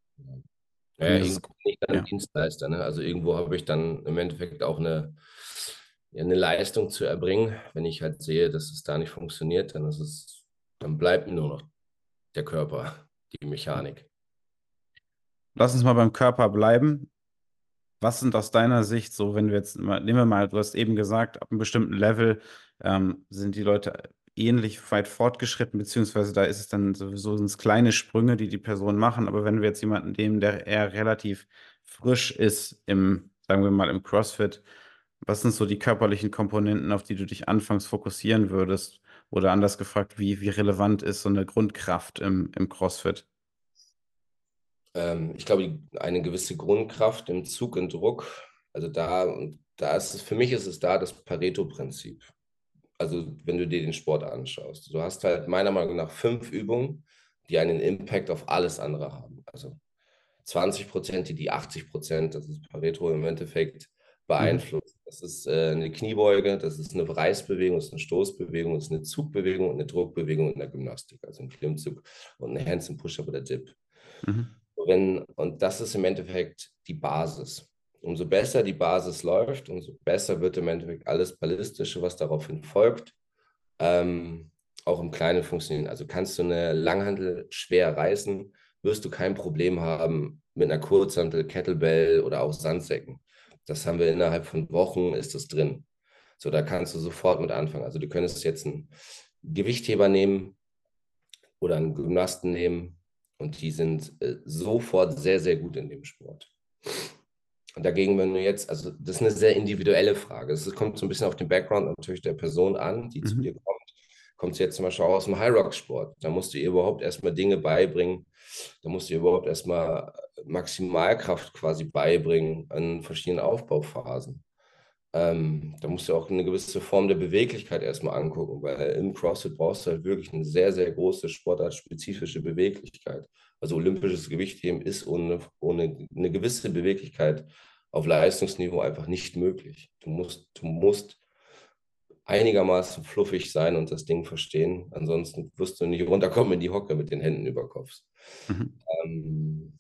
Bei Ja, mir ist es, irgendwo bin ich dann ein ja. Dienstleister, ne? Also irgendwo habe ich dann im Endeffekt auch eine, ja, eine Leistung zu erbringen. Wenn ich halt sehe, dass es da nicht funktioniert, dann ist es, dann bleibt mir nur noch der Körper, die Mechanik. Lass uns mal beim Körper bleiben. Was sind aus deiner Sicht so, wenn wir jetzt mal, nehmen wir mal, du hast eben gesagt, ab einem bestimmten Level ähm, sind die Leute ähnlich weit fortgeschritten, beziehungsweise da ist es dann sowieso sind es kleine Sprünge, die die Personen machen. Aber wenn wir jetzt jemanden nehmen, der eher relativ frisch ist im, sagen wir mal, im CrossFit, was sind so die körperlichen Komponenten, auf die du dich anfangs fokussieren würdest? Oder anders gefragt, wie, wie relevant ist so eine Grundkraft im, im CrossFit? Ähm, ich glaube, die, eine gewisse Grundkraft im Zug und Druck, also da, und da ist es, für mich ist es da das Pareto-Prinzip. Also wenn du dir den Sport anschaust. Du hast halt meiner Meinung nach fünf Übungen, die einen Impact auf alles andere haben. Also zwanzig Prozent, die die achtzig Prozent, das ist Pareto im Endeffekt, Mhm. beeinflussen. Das ist äh, eine Kniebeuge, das ist eine Reißbewegung, das ist eine Stoßbewegung, das ist eine Zugbewegung und eine Druckbewegung in der Gymnastik, also ein Klimmzug und eine Handstand Push-Up oder Dip. Mhm. Wenn, und das ist im Endeffekt die Basis. Umso besser die Basis läuft, umso besser wird im Endeffekt alles Ballistische, was daraufhin folgt, ähm, auch im Kleinen funktionieren. Also kannst du eine Langhantel schwer reißen, wirst du kein Problem haben mit einer Kurzhantel, Kettlebell oder auch Sandsäcken. Das haben wir innerhalb von Wochen, ist das drin. So, da kannst du sofort mit anfangen. Also du könntest jetzt einen Gewichtheber nehmen oder einen Gymnasten nehmen und die sind äh, sofort sehr, sehr gut in dem Sport. Und dagegen, wenn du jetzt, also das ist eine sehr individuelle Frage. Es kommt so ein bisschen auf den Background natürlich der Person an, die zu dir Mhm. kommt. Kommt sie jetzt zum Beispiel auch aus dem High-Rock-Sport. Da musst du ihr überhaupt erstmal Dinge beibringen. Da musst du ihr überhaupt erstmal Maximalkraft quasi beibringen an verschiedenen Aufbauphasen. Ähm, da musst du auch eine gewisse Form der Beweglichkeit erstmal angucken, weil im CrossFit brauchst du halt wirklich eine sehr, sehr große sportartspezifische Beweglichkeit. Also olympisches Gewichtheben ist ohne, ohne eine gewisse Beweglichkeit auf Leistungsniveau einfach nicht möglich. Du musst, du musst einigermaßen fluffig sein und das Ding verstehen. Ansonsten wirst du nicht runterkommen in die Hocke mit den Händen über Kopf. Mhm. Ähm,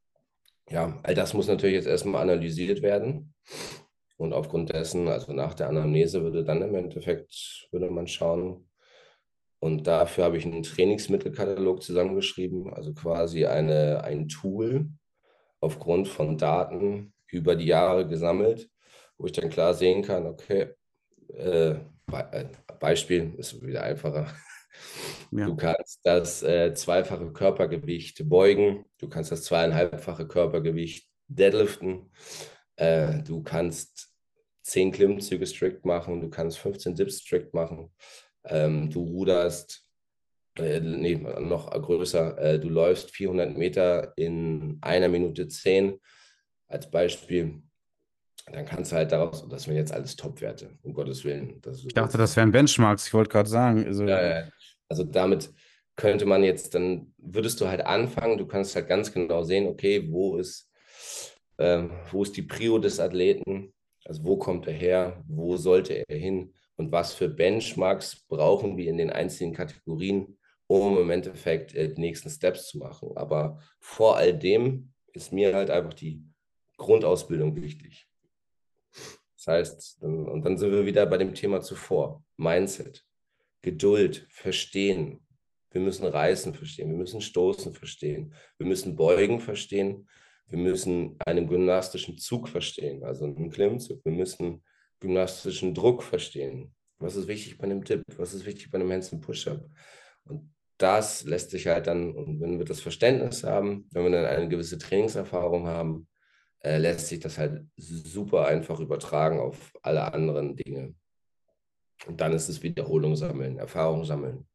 ja, all das muss natürlich jetzt erstmal analysiert werden. Und aufgrund dessen, also nach der Anamnese, würde dann im Endeffekt, würde man schauen. Und dafür habe ich einen Trainingsmittelkatalog zusammengeschrieben, also quasi eine, ein Tool aufgrund von Daten. über die Jahre gesammelt, wo ich dann klar sehen kann, okay, äh, Be äh, Beispiel ist wieder einfacher. Ja. Du kannst das äh, zweifache Körpergewicht beugen, du kannst das zweieinhalbfache Körpergewicht deadliften, äh, du kannst zehn Klimmzüge strict machen, du kannst fünfzehn Dips strict machen, ähm, du ruderst, äh, nee, noch größer, äh, du läufst vierhundert Meter in einer Minute zehn als Beispiel. Dann kannst du halt daraus, das sind jetzt alles Top-Werte, um Gottes Willen. Das, Ich dachte, das das ist wären Benchmarks. Ich wollte gerade sagen, also, ja, ja. Also damit könnte man jetzt, dann würdest du halt anfangen, du kannst halt ganz genau sehen, okay, wo ist, ähm, wo ist die Prio des Athleten, also wo kommt er her, wo sollte er hin und was für Benchmarks brauchen wir in den einzelnen Kategorien, um im Endeffekt äh, die nächsten Steps zu machen. Aber vor all dem ist mir halt einfach die Grundausbildung wichtig. Das heißt, und dann sind wir wieder bei dem Thema zuvor, Mindset. Geduld, Verstehen. Wir müssen Reißen verstehen, wir müssen Stoßen verstehen, wir müssen Beugen verstehen, wir müssen einen gymnastischen Zug verstehen, also einen Klimmzug. Wir müssen gymnastischen Druck verstehen. Was ist wichtig bei einem Dip? Was ist wichtig bei einem Handstand Push-Up? Und das lässt sich halt dann, und wenn wir das Verständnis haben, wenn wir dann eine gewisse Trainingserfahrung haben, äh, lässt sich das halt super einfach übertragen auf alle anderen Dinge. Und dann ist es Wiederholung sammeln, Erfahrung sammeln.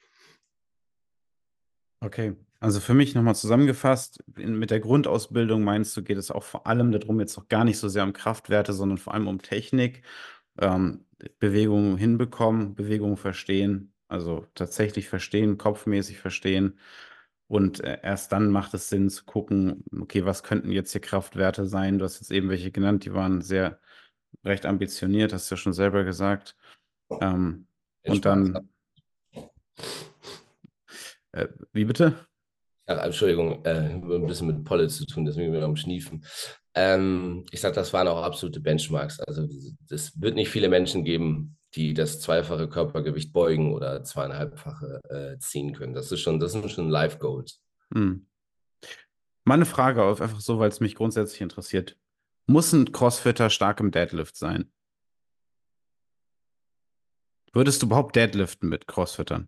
okay. Also für mich nochmal zusammengefasst, in, mit der Grundausbildung meinst du, geht es auch vor allem darum, jetzt auch gar nicht so sehr um Kraftwerte, sondern vor allem um Technik, ähm, Bewegungen hinbekommen, Bewegungen verstehen, also tatsächlich verstehen, kopfmäßig verstehen. Und äh, erst dann macht es Sinn zu gucken, okay, was könnten jetzt hier Kraftwerte sein? Du hast jetzt eben welche genannt, die waren sehr recht ambitioniert, hast du ja schon selber gesagt. Ähm, und Benchmarks. dann, äh, wie bitte? Ach, Entschuldigung, äh, ein bisschen mit Pollen zu tun, deswegen bin ich am Schniefen. Ähm, ich sage, das waren auch absolute Benchmarks. Also es wird nicht viele Menschen geben, die das zweifache Körpergewicht beugen oder zweieinhalbfache äh, ziehen können. Das ist schon, das sind schon Life Goals. Hm. Meine Frage auf, einfach so, weil es mich grundsätzlich interessiert. Muss ein Crossfitter stark im Deadlift sein? Würdest du überhaupt deadliften mit Crossfittern?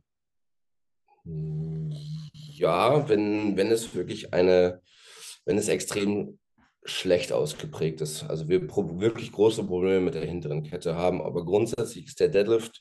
Ja, wenn, wenn es wirklich eine, wenn es extrem schlecht ausgeprägt ist. Also wir pro wirklich große Probleme mit der hinteren Kette haben, aber grundsätzlich ist der Deadlift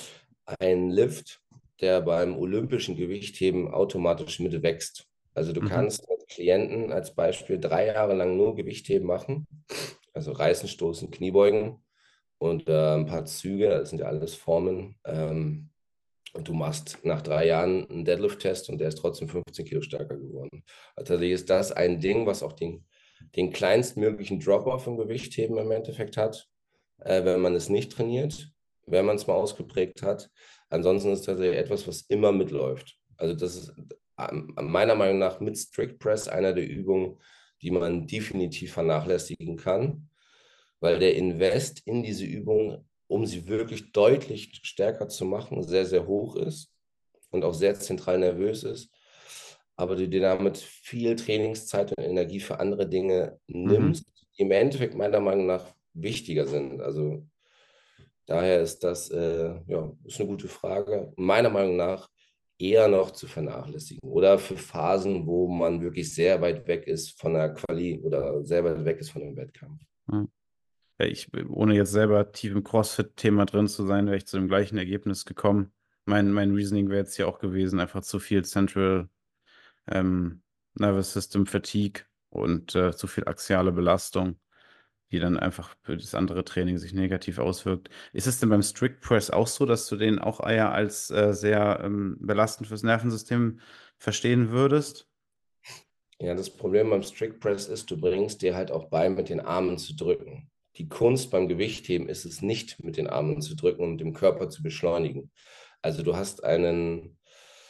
ein Lift, der beim olympischen Gewichtheben automatisch mit wächst. Also du Mhm. kannst mit Klienten als Beispiel drei Jahre lang nur Gewichtheben machen, also Reißen, Stoßen, Kniebeugen und äh, ein paar Züge, das sind ja alles Formen. Ähm, und du machst nach drei Jahren einen Deadlift-Test und der ist trotzdem fünfzehn Kilo stärker geworden. Also ist das ein Ding, was auch den, den kleinstmöglichen Drop-off im Gewichtheben im Endeffekt hat, äh, wenn man es nicht trainiert, wenn man es mal ausgeprägt hat. Ansonsten ist das tatsächlich etwas, was immer mitläuft. Also das ist äh, meiner Meinung nach mit Strict Press einer der Übungen, die man definitiv vernachlässigen kann, weil der Invest in diese Übung, um sie wirklich deutlich stärker zu machen, sehr, sehr hoch ist und auch sehr zentral nervös ist, aber du dir damit viel Trainingszeit und Energie für andere Dinge Mhm. nimmst, die im Endeffekt meiner Meinung nach wichtiger sind. Also daher ist das äh, ja, ist eine gute Frage. Meiner Meinung nach eher noch zu vernachlässigen oder für Phasen, wo man wirklich sehr weit weg ist von der Quali oder sehr weit weg ist von dem Wettkampf. Ja. Ja, ich, ohne jetzt selber tief im CrossFit-Thema drin zu sein, wäre ich zu dem gleichen Ergebnis gekommen. Mein, mein Reasoning wäre jetzt hier auch gewesen, einfach zu viel Central ähm, Nervous System Fatigue und äh, zu viel axiale Belastung, die dann einfach für das andere Training sich negativ auswirkt. Ist es denn beim Strict Press auch so, dass du den auch eher als äh, sehr ähm, belastend fürs Nervensystem verstehen würdest? Ja, das Problem beim Strict Press ist, du bringst dir halt auch bei, mit den Armen zu drücken. Die Kunst beim Gewichtheben ist es nicht, mit den Armen zu drücken und den Körper zu beschleunigen. Also du hast einen,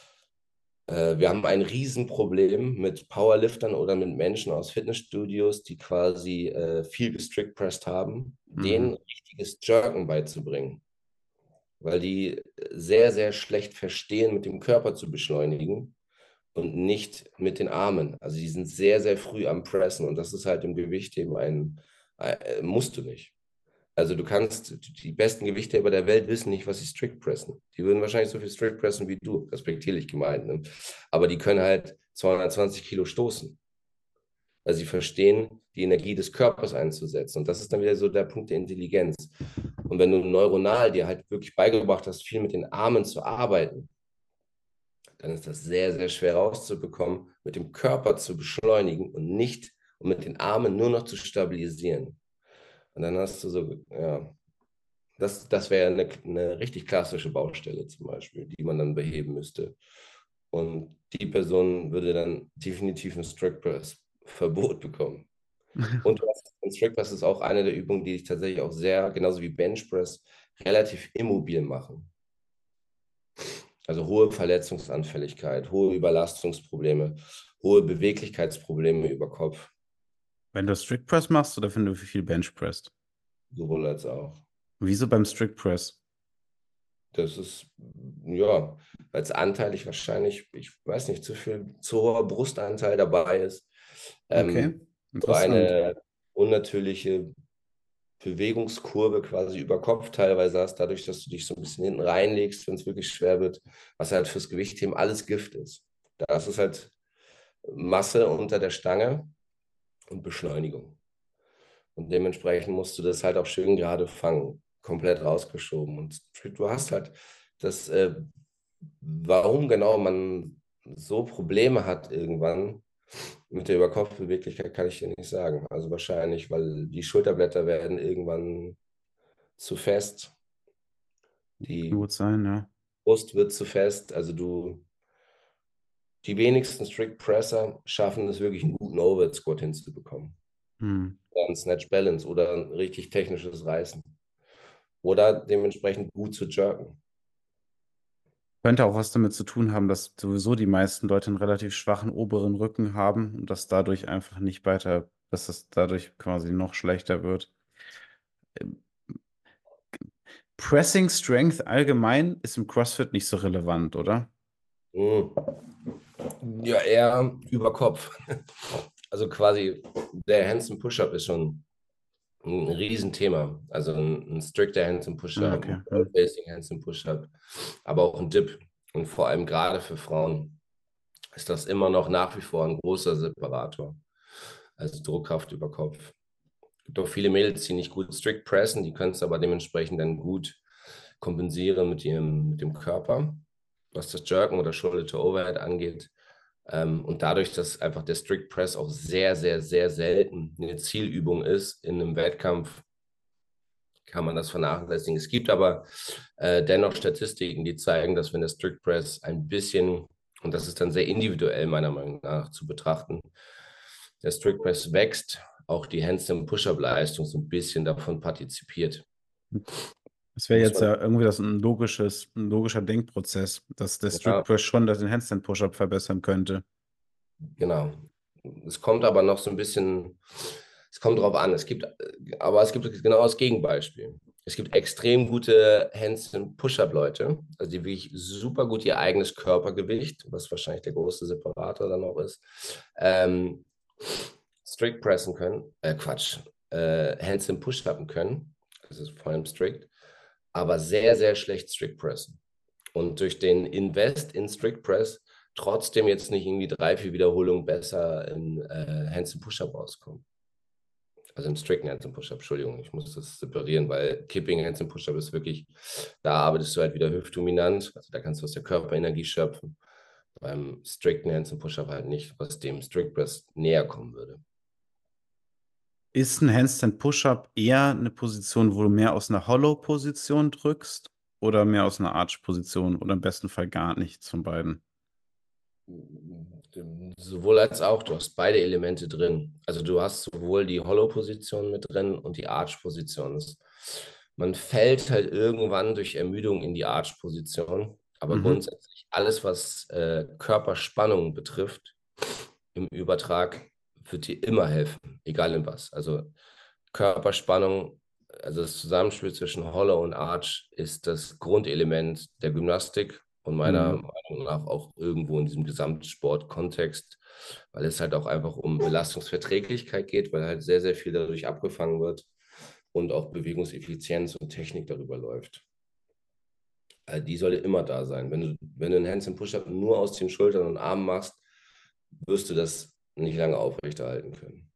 äh, wir haben ein Riesenproblem mit Powerliftern oder mit Menschen aus Fitnessstudios, die quasi äh, viel gestrict pressed haben, Mhm. denen richtiges Jerken beizubringen, weil die sehr, sehr schlecht verstehen, mit dem Körper zu beschleunigen und nicht mit den Armen. Also die sind sehr, sehr früh am Pressen und das ist halt im Gewichtheben ein, äh, musst du nicht. Also du kannst, die besten Gewichtheber der Welt wissen nicht, was sie Strict pressen. Die würden wahrscheinlich so viel Strict pressen wie du, respektierlich gemeint. Ne? Aber die können halt zweihundertzwanzig Kilo stoßen. Also sie verstehen, die Energie des Körpers einzusetzen. Und das ist dann wieder so der Punkt der Intelligenz. Und wenn du neuronal dir halt wirklich beigebracht hast, viel mit den Armen zu arbeiten, dann ist das sehr, sehr schwer rauszubekommen, mit dem Körper zu beschleunigen und nicht und mit den Armen nur noch zu stabilisieren. Und dann hast du so, ja, das, das wäre eine, eine richtig klassische Baustelle zum Beispiel, die man dann beheben müsste. Und die Person würde dann definitiv ein Strict Press Verbot bekommen. Und ein Strict Press ist auch eine der Übungen, die ich tatsächlich auch sehr, genauso wie Bench Press, relativ immobil machen. Also hohe Verletzungsanfälligkeit, hohe Überlastungsprobleme, hohe Beweglichkeitsprobleme über Kopf. Wenn du Strict Press machst oder wenn du viel Bench presst? Sowohl als auch. Wieso beim Strict Press? Das ist, ja, weil es anteilig wahrscheinlich, ich weiß nicht, zu viel, zu hoher Brustanteil dabei ist. Okay, Ähm, so interessant. eine unnatürliche Bewegungskurve quasi über Kopf teilweise hast, dadurch, dass du dich so ein bisschen hinten reinlegst, wenn es wirklich schwer wird, was halt fürs Gewichtheben alles Gift ist. Da ist es halt Masse unter der Stange und Beschleunigung. Und dementsprechend musst du das halt auch schön gerade fangen, komplett rausgeschoben. Und du hast halt das, äh, warum genau man so Probleme hat irgendwann mit der Überkopfbeweglichkeit, kann ich dir nicht sagen. Also wahrscheinlich, weil die Schulterblätter werden irgendwann zu fest, Kann die gut sein, ja. Brust wird zu fest. Also du, die wenigsten Strict Presser schaffen es wirklich, einen guten Overhead Squat hinzubekommen. Hm. Oder ein Snatch Balance oder ein richtig technisches Reißen. Oder dementsprechend gut zu jerken. Könnte auch was damit zu tun haben, dass sowieso die meisten Leute einen relativ schwachen oberen Rücken haben und dass dadurch einfach nicht weiter, dass es dadurch quasi noch schlechter wird. Ähm, Pressing Strength allgemein ist im CrossFit nicht so relevant, oder? Mhm. Ja, eher über Kopf. Also quasi der Hands Push-Up ist schon ein Riesenthema. Also ein, ein strikter Hands Ah, Push-Up, okay. ein Hm. Facing Hands Push-Up, aber auch ein Dip. Und vor allem gerade für Frauen ist das immer noch nach wie vor ein großer Separator. Also Druckkraft über Kopf. Es gibt auch viele Mädels, die nicht gut strict pressen, die können es aber dementsprechend dann gut kompensieren mit ihrem, mit dem Körper, was das Jerken oder Shoulder to Overhead angeht. Ähm, und dadurch, dass einfach der Strict Press auch sehr, sehr, sehr selten eine Zielübung ist in einem Wettkampf, kann man das vernachlässigen. Es gibt aber äh, dennoch Statistiken, die zeigen, dass wenn der Strict Press ein bisschen, und das ist dann sehr individuell meiner Meinung nach zu betrachten, der Strict Press wächst, auch die Handstand Push-Up-Leistung so ein bisschen davon partizipiert. Das wäre Muss jetzt man, ja irgendwie das ein logisches, ein logischer Denkprozess, dass der Strict ja, Press schon das den Handstand Push-Up verbessern könnte. genau. Es kommt aber noch so ein bisschen, es kommt drauf an. Es gibt, aber es gibt genau das Gegenbeispiel. Es gibt extrem gute Handstand-Push-Up-Leute, also die wirklich super gut ihr eigenes Körpergewicht, was wahrscheinlich der große Separator dann auch ist, ähm, strict pressen können, äh, Quatsch, äh, Handstand-Push-Upen können, das ist vor allem strict, aber sehr, sehr schlecht strict pressen. Und durch den Invest in Strict Press trotzdem jetzt nicht irgendwie drei, vier Wiederholungen besser in äh, Hands Push-Up rauskommen. Also im strikten Hands Push-Up, Entschuldigung, ich muss das separieren, weil Kipping Hands Push-Up ist wirklich, da arbeitest du halt wieder hüftdominant, also da kannst du aus der Körperenergie schöpfen. Beim strikten Hands Push-Up halt nicht, was dem Strict Press näher kommen würde. Ist ein Handstand Push-Up eher eine Position, wo du mehr aus einer Hollow-Position drückst oder mehr aus einer Arch-Position oder im besten Fall gar nichts von beiden? Sowohl als auch, du hast beide Elemente drin. Also du hast sowohl die Hollow-Position mit drin und die Arch-Position. Man fällt halt irgendwann durch Ermüdung in die Arch-Position, aber Mhm. grundsätzlich alles, was äh, Körperspannung betrifft, im Übertrag, wird dir immer helfen, egal in was. Also Körperspannung, also das Zusammenspiel zwischen Hollow und Arch ist das Grundelement der Gymnastik und meiner Mhm. Meinung nach auch irgendwo in diesem Gesamtsportkontext, weil es halt auch einfach um Belastungsverträglichkeit geht, weil halt sehr, sehr viel dadurch abgefangen wird und auch Bewegungseffizienz und Technik darüber läuft. Also die sollte immer da sein. Wenn du, wenn du einen Handstand Push-Up nur aus den Schultern und Armen machst, wirst du das nicht lange aufrechterhalten können.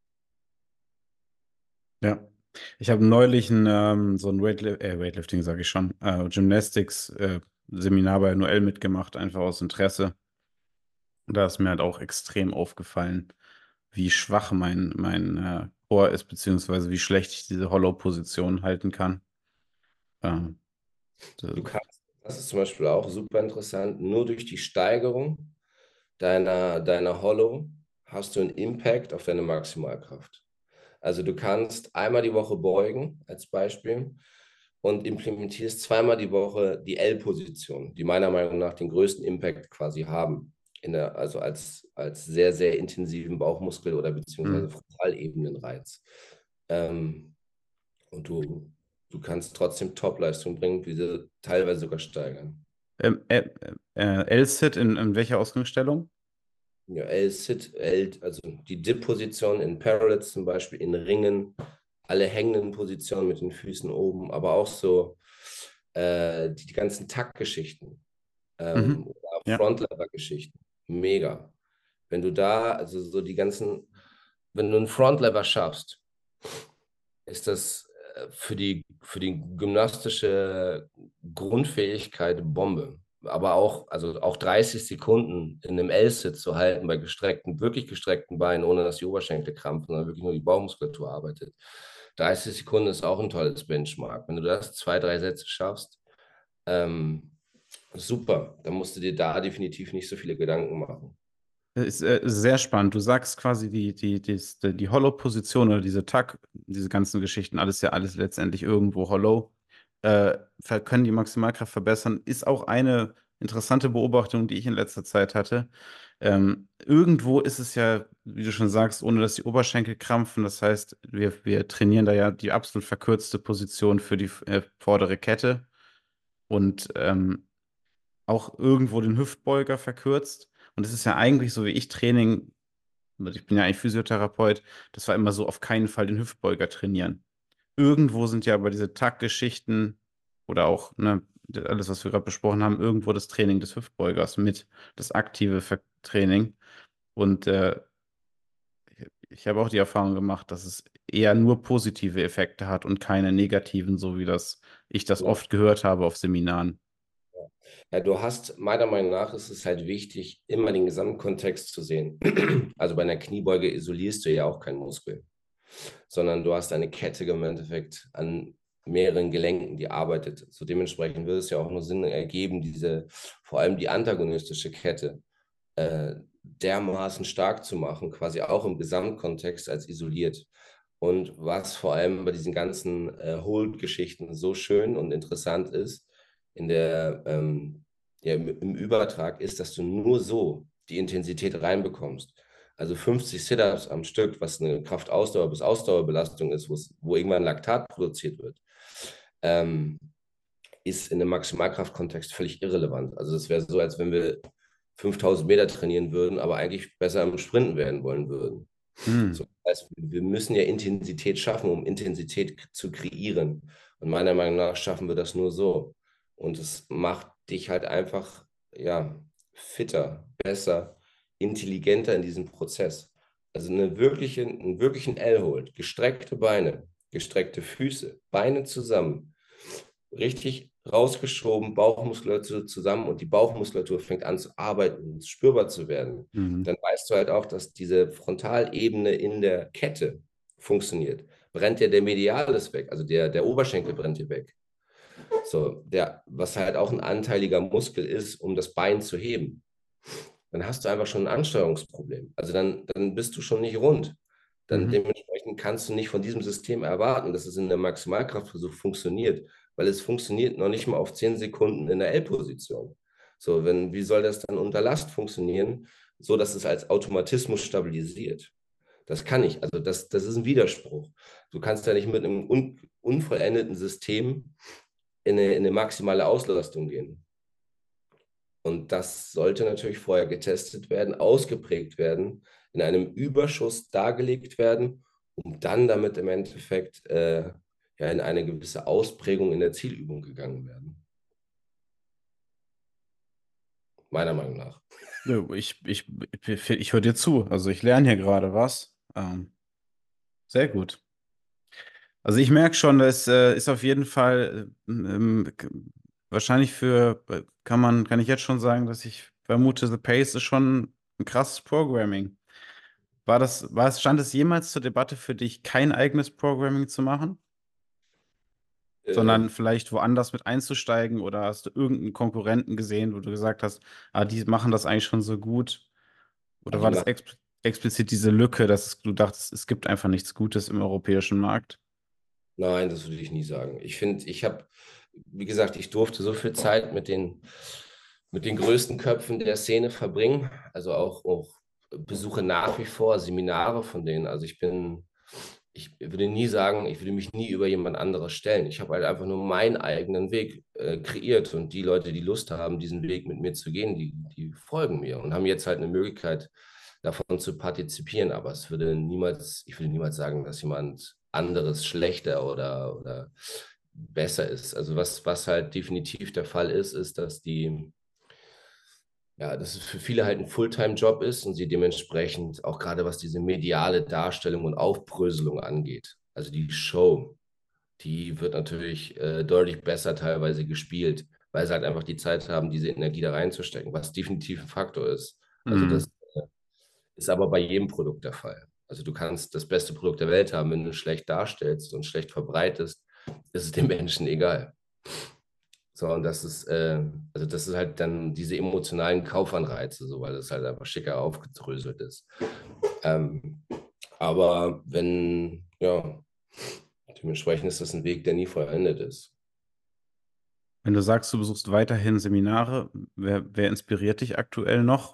Ja. Ich habe neulich ein, ähm, so ein Weightli äh, Weightlifting, sage ich schon, äh, Gymnastics-Seminar bei Noel mitgemacht, einfach aus Interesse. Und da ist mir halt auch extrem aufgefallen, wie schwach mein, mein äh, Core ist, beziehungsweise wie schlecht ich diese Hollow-Position halten kann. Ähm, Du so- kannst, das ist zum Beispiel auch super interessant, nur durch die Steigerung deiner, deiner Hollow hast du einen Impact auf deine Maximalkraft. Also du kannst einmal die Woche beugen als Beispiel und implementierst zweimal die Woche die L-Position, die meiner Meinung nach den größten Impact quasi haben. In der, also als, als sehr, sehr intensiven Bauchmuskel- oder beziehungsweise hm. Frontalebenenreiz. Ähm, und du, du kannst trotzdem Topleistung bringen, diese teilweise sogar steigern. Ähm, äh, äh, L-Sit in, in welcher Ausgangsstellung? Ja, L-Sit, L, also die Dip-Position in Parallels zum Beispiel, in Ringen, alle hängenden Positionen mit den Füßen oben, aber auch so äh, die, die ganzen Taktgeschichten ähm, Mhm. oder Ja. Frontlever-Geschichten. Mega. Wenn du da, also so die ganzen, wenn du einen Frontlever schaffst, ist das äh, für die, für die gymnastische Grundfähigkeit Bombe. Aber auch, also auch dreißig Sekunden in einem L-Sit zu halten bei gestreckten, wirklich gestreckten Beinen, ohne dass die Oberschenkel krampfen, sondern wirklich nur die Bauchmuskulatur arbeitet. dreißig Sekunden ist auch ein tolles Benchmark. Wenn du das zwei, drei Sätze schaffst, ähm, super. Dann musst du dir da definitiv nicht so viele Gedanken machen. Ist äh, sehr spannend. Du sagst quasi, die, die, die, die Hollow-Position oder diese Tuck, diese ganzen Geschichten, alles ja alles letztendlich irgendwo Hollow, äh, ver- können die Maximalkraft verbessern. Ist auch eine interessante Beobachtung, die ich in letzter Zeit hatte. Ähm, irgendwo ist es ja, wie du schon sagst, ohne dass die Oberschenkel krampfen. Das heißt, wir, wir trainieren da ja die absolut verkürzte Position für die äh, vordere Kette und ähm, auch irgendwo den Hüftbeuger verkürzt. Und es ist ja eigentlich so, wie ich Training, also ich bin ja eigentlich Physiotherapeut, das war immer so auf keinen Fall den Hüftbeuger trainieren. Irgendwo sind ja aber diese Taktgeschichten oder auch ne, alles, was wir gerade besprochen haben, irgendwo das Training des Hüftbeugers mit, das aktive Ver- Training. Und äh, ich habe auch die Erfahrung gemacht, dass es eher nur positive Effekte hat und keine negativen, so wie das ich das Genau. oft gehört habe auf Seminaren. Ja, du hast, meiner Meinung nach ist es halt wichtig, immer den Gesamtkontext zu sehen. Also bei einer Kniebeuge isolierst du ja auch keinen Muskel, sondern du hast eine Kette im Endeffekt an mehreren Gelenken, die arbeitet. So dementsprechend wird es ja auch nur Sinn ergeben, diese, vor allem die antagonistische Kette, äh, dermaßen stark zu machen, quasi auch im Gesamtkontext als isoliert. Und was vor allem bei diesen ganzen äh, Hold-Geschichten so schön und interessant ist, in der, ähm, ja, im Übertrag ist, dass du nur so die Intensität reinbekommst. Also fünfzig Sit-Ups am Stück, was eine Kraftausdauer bis Ausdauerbelastung ist, wo irgendwann Laktat produziert wird, ähm, ist in einem Maximalkraftkontext völlig irrelevant. Also das wäre so, als wenn wir fünftausend Meter trainieren würden, aber eigentlich besser im Sprinten werden wollen würden. So, Hm. das heißt, wir müssen ja Intensität schaffen, um Intensität zu kreieren. Und meiner Meinung nach schaffen wir das nur so. Und es macht dich halt einfach, ja, fitter, besser, intelligenter in diesem Prozess. Also eine wirkliche, einen wirklichen L-Hold, gestreckte Beine, gestreckte Füße, Beine zusammen, richtig rausgeschoben, Bauchmuskulatur zusammen und die Bauchmuskulatur fängt an zu arbeiten und spürbar zu werden, Mhm. dann weißt du halt auch, dass diese Frontalebene in der Kette funktioniert. Brennt ja der Medialis weg, also der, der Oberschenkel brennt dir weg. So, der, was halt auch ein anteiliger Muskel ist, um das Bein zu heben. Dann hast du einfach schon ein Ansteuerungsproblem. Also dann, dann bist du schon nicht rund. Dann Mhm. dementsprechend kannst du nicht von diesem System erwarten, dass es in der Maximalkraftversuch funktioniert, weil es funktioniert noch nicht mal auf zehn Sekunden in der L-Position. So, wenn, wie soll das dann unter Last funktionieren, so dass es als Automatismus stabilisiert? Das kann ich. Also das, das ist ein Widerspruch. Du kannst ja nicht mit einem un, unvollendeten System in eine, in eine maximale Auslastung gehen. Und das sollte natürlich vorher getestet werden, ausgeprägt werden, in einem Überschuss dargelegt werden, um dann damit im Endeffekt äh, ja, in eine gewisse Ausprägung in der Zielübung gegangen werden. Meiner Meinung nach. Nö, Ich, ich, ich, ich höre dir zu. Also ich lerne hier gerade was. Ähm, sehr gut. Also ich merke schon, das äh, ist auf jeden Fall ähm, k- wahrscheinlich für, äh, kann man, kann ich jetzt schon sagen, dass ich vermute, The Pace ist schon ein krasses Programming. War das, war es, stand es jemals zur Debatte für dich, kein eigenes Programming zu machen, Äh, sondern vielleicht woanders mit einzusteigen oder hast du irgendeinen Konkurrenten gesehen, wo du gesagt hast, ah, die machen das eigentlich schon so gut? Oder die war das machen, ex explizit diese Lücke, dass es- du dachtest, es gibt einfach nichts Gutes im europäischen Markt? nein, das würde ich nie sagen. Ich finde, ich habe, wie gesagt, ich durfte so viel Zeit mit den, mit den größten Köpfen der Szene verbringen. Also auch, auch besuche nach wie vor Seminare von denen. Also ich bin, ich würde nie sagen, ich würde mich nie über jemand anderes stellen. Ich habe halt einfach nur meinen eigenen Weg äh, kreiert und die Leute, die Lust haben, diesen Weg mit mir zu gehen, die, die folgen mir und haben jetzt halt eine Möglichkeit, davon zu partizipieren. Aber es würde niemals, ich würde niemals sagen, dass jemand anderes schlechter oder, oder besser ist. Also was, was halt definitiv der Fall ist, ist, dass die, ja, dass es für viele halt ein Fulltime-Job ist und sie dementsprechend auch gerade was diese mediale Darstellung und Aufbröselung angeht, also die Show, die wird natürlich äh, deutlich besser teilweise gespielt, weil sie halt einfach die Zeit haben, diese Energie da reinzustecken, was definitiv ein Faktor ist. Also das Mhm. äh, ist aber bei jedem Produkt der Fall. Also du kannst das beste Produkt der Welt haben, wenn du es schlecht darstellst und schlecht verbreitest, ist es den Menschen egal. So, und das ist, äh, also das ist halt dann diese emotionalen Kaufanreize, so, weil es halt einfach schicker aufgedröselt ist. Ähm, aber wenn, ja, dementsprechend ist das ein Weg, der nie vollendet ist. Wenn du sagst, du besuchst weiterhin Seminare, wer, wer inspiriert dich aktuell noch?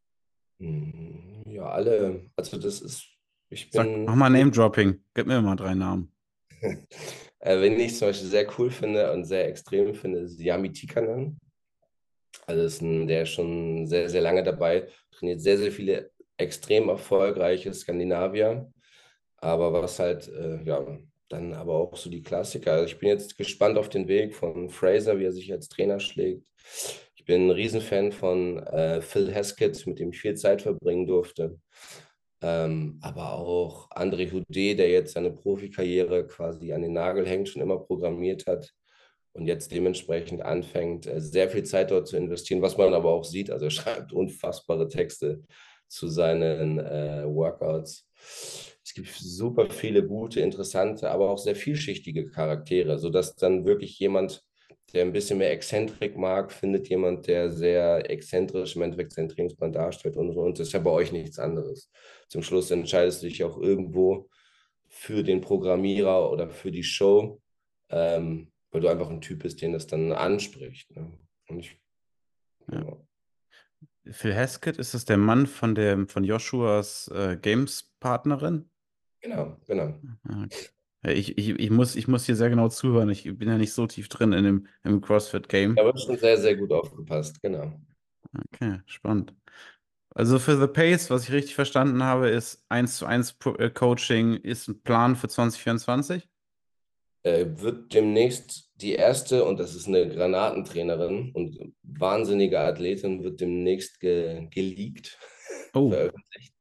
Hm, ja, alle, also das ist, ich Sag, mach bin, mal Name-Dropping. Gib mir mal drei Namen. äh, wenn ich zum Beispiel sehr cool finde und sehr extrem finde, ist Yami Tikanen. Also ist ein, der ist schon sehr, sehr lange dabei, trainiert sehr, sehr viele extrem erfolgreiche Skandinavier. Aber was halt, äh, ja, dann aber auch so die Klassiker. Also ich bin jetzt gespannt auf den Weg von Fraser, wie er sich als Trainer schlägt. Ich bin ein Riesenfan von äh, Phil Heskett, mit dem ich viel Zeit verbringen durfte. Ähm, aber auch André Houdet, der jetzt seine Profikarriere quasi an den Nagel hängt, schon immer programmiert hat und jetzt dementsprechend anfängt, äh, sehr viel Zeit dort zu investieren, was man aber auch sieht. Also er schreibt unfassbare Texte zu seinen äh, Workouts. Es gibt super viele gute, interessante, aber auch sehr vielschichtige Charaktere, sodass dann wirklich jemand, der ein bisschen mehr Exzentrik mag, findet jemand, der sehr exzentrisch im Endeffekt seinen Trainingsplan darstellt und so. Und das ist ja bei euch nichts anderes. Zum Schluss entscheidest du dich auch irgendwo für den Programmierer oder für die Show, ähm, weil du einfach ein Typ bist, den das dann anspricht. Ne? Und ich, Ja. ja, Phil Heskett, ist das der Mann von dem, von Joshuas äh, Games-Partnerin? genau, genau. Ah, okay. Ja, ich, ich, ich muss, ich muss hier sehr genau zuhören. Ich bin ja nicht so tief drin in dem, im Da CrossFit-Game. wird schon sehr, sehr gut aufgepasst, genau. Okay, spannend. Also für The Pace, was ich richtig verstanden habe, ist eins zu eins Pro- äh, Coaching ist ein Plan für zwanzig vierundzwanzig. Äh, wird demnächst die erste, und das ist eine Granatentrainerin und wahnsinnige Athletin, wird demnächst ge geleakt, Oh, veröffentlicht.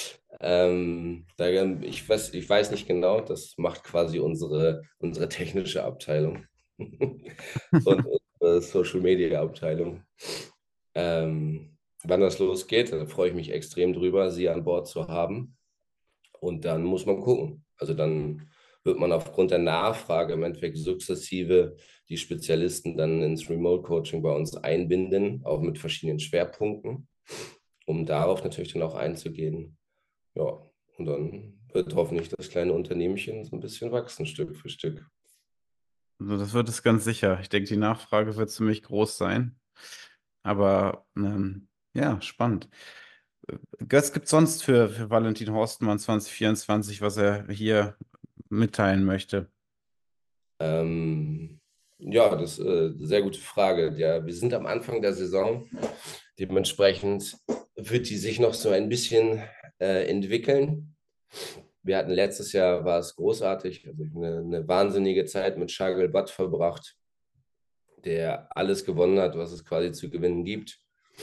Ähm, da, ich weiß, ich weiß nicht genau, das macht quasi unsere, unsere technische Abteilung und unsere Social Media Abteilung. Ähm, wann das losgeht, da freue ich mich extrem drüber, sie an Bord zu haben. Und dann muss man gucken. Also dann wird man aufgrund der Nachfrage im Endeffekt sukzessive die Spezialisten dann ins Remote-Coaching bei uns einbinden, auch mit verschiedenen Schwerpunkten, um darauf natürlich dann auch einzugehen. Ja, und dann wird hoffentlich das kleine Unternehmchen so ein bisschen wachsen, Stück für Stück. also das wird es ganz sicher. Ich denke, die Nachfrage wird ziemlich groß sein. Aber ähm, ja, spannend. Äh, Was gibt es sonst für, für Valentin Horstmann zwanzig vierundzwanzig, was er hier mitteilen möchte? Ähm, Ja, das ist äh, eine sehr gute Frage. Ja, wir sind am Anfang der Saison. Dementsprechend wird die sich noch so ein bisschen äh, entwickeln. Wir hatten letztes Jahr, war es großartig, also eine, eine wahnsinnige Zeit mit Shagil Butt verbracht, der alles gewonnen hat, was es quasi zu gewinnen gibt.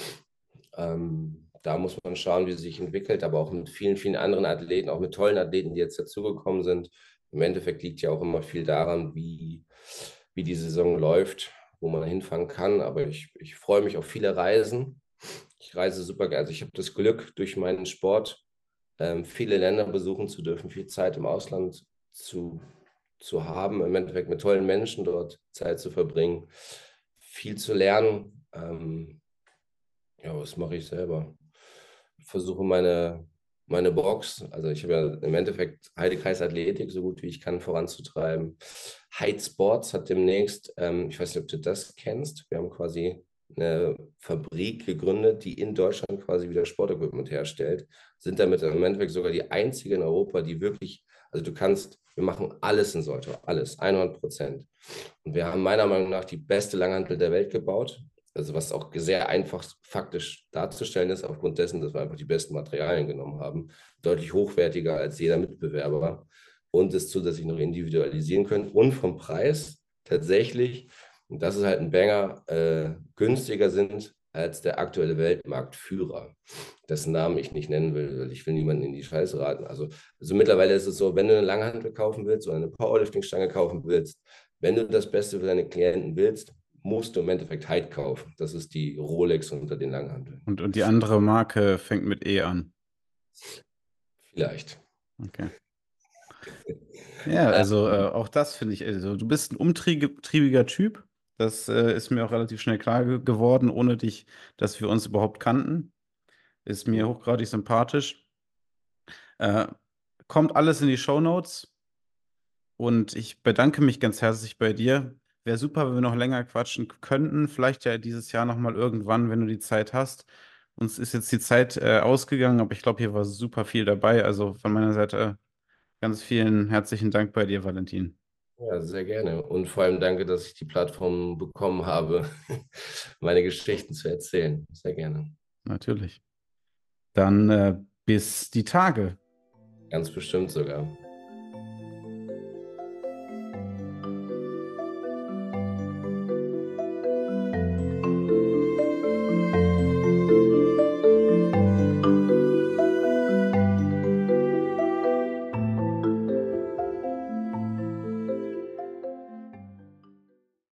Ähm, da muss man schauen, wie es sich entwickelt, aber auch mit vielen, vielen anderen Athleten, auch mit tollen Athleten, die jetzt dazugekommen sind. Im Endeffekt liegt ja auch immer viel daran, wie, wie die Saison läuft, wo man hinfahren kann. Aber ich, ich freue mich auf viele Reisen. Ich reise super gerne. Also ich habe das Glück, durch meinen Sport ähm, viele Länder besuchen zu dürfen, viel Zeit im Ausland zu, zu haben, im Endeffekt mit tollen Menschen dort Zeit zu verbringen, viel zu lernen. Ähm, ja, was mache ich selber? Ich versuche meine, meine Box, also ich habe ja im Endeffekt Heidekreis Athletik so gut wie ich kann voranzutreiben. Height Sports hat demnächst, ähm, ich weiß nicht, ob du das kennst, wir haben quasi eine Fabrik gegründet, die in Deutschland quasi wieder Sportequipment herstellt, sind damit im Endeffekt sogar die einzige in Europa, die wirklich, also du kannst, wir machen alles in Soltau, alles, hundert Prozent. Und wir haben meiner Meinung nach die beste Langhantel der Welt gebaut. Also was auch sehr einfach faktisch darzustellen ist, aufgrund dessen, dass wir einfach die besten Materialien genommen haben. Deutlich hochwertiger als jeder Mitbewerber. Und es zusätzlich noch individualisieren können. Und vom Preis tatsächlich, und das ist halt ein Banger, äh, günstiger sind als der aktuelle Weltmarktführer, dessen Namen ich nicht nennen will, weil ich will niemanden in die Scheiße raten. Also, also mittlerweile ist es so, wenn du eine Langhantel kaufen willst oder eine Powerlifting-Stange kaufen willst, wenn du das Beste für deine Klienten willst, musst du im Endeffekt Hyde kaufen. Das ist die Rolex unter den Langhanteln. Und, und die andere Marke fängt mit E an. Vielleicht. Okay. Ja, Äh, also äh, auch das finde ich, also du bist ein umtriebiger Typ. Das äh, ist mir auch relativ schnell klar ge geworden, ohne dich, dass wir uns überhaupt kannten. Ist mir hochgradig sympathisch. Äh, kommt alles in die Shownotes und ich bedanke mich ganz herzlich bei dir. Wäre super, wenn wir noch länger quatschen könnten. Vielleicht ja dieses Jahr nochmal irgendwann, wenn du die Zeit hast. Uns ist jetzt die Zeit äh, ausgegangen, aber ich glaube, hier war super viel dabei. Also von meiner Seite ganz vielen herzlichen Dank bei dir, Valentin. ja, sehr gerne. Und vor allem danke, dass ich die Plattform bekommen habe, meine Geschichten zu erzählen. Sehr gerne. Natürlich. Dann äh, bis die Tage. Ganz bestimmt sogar.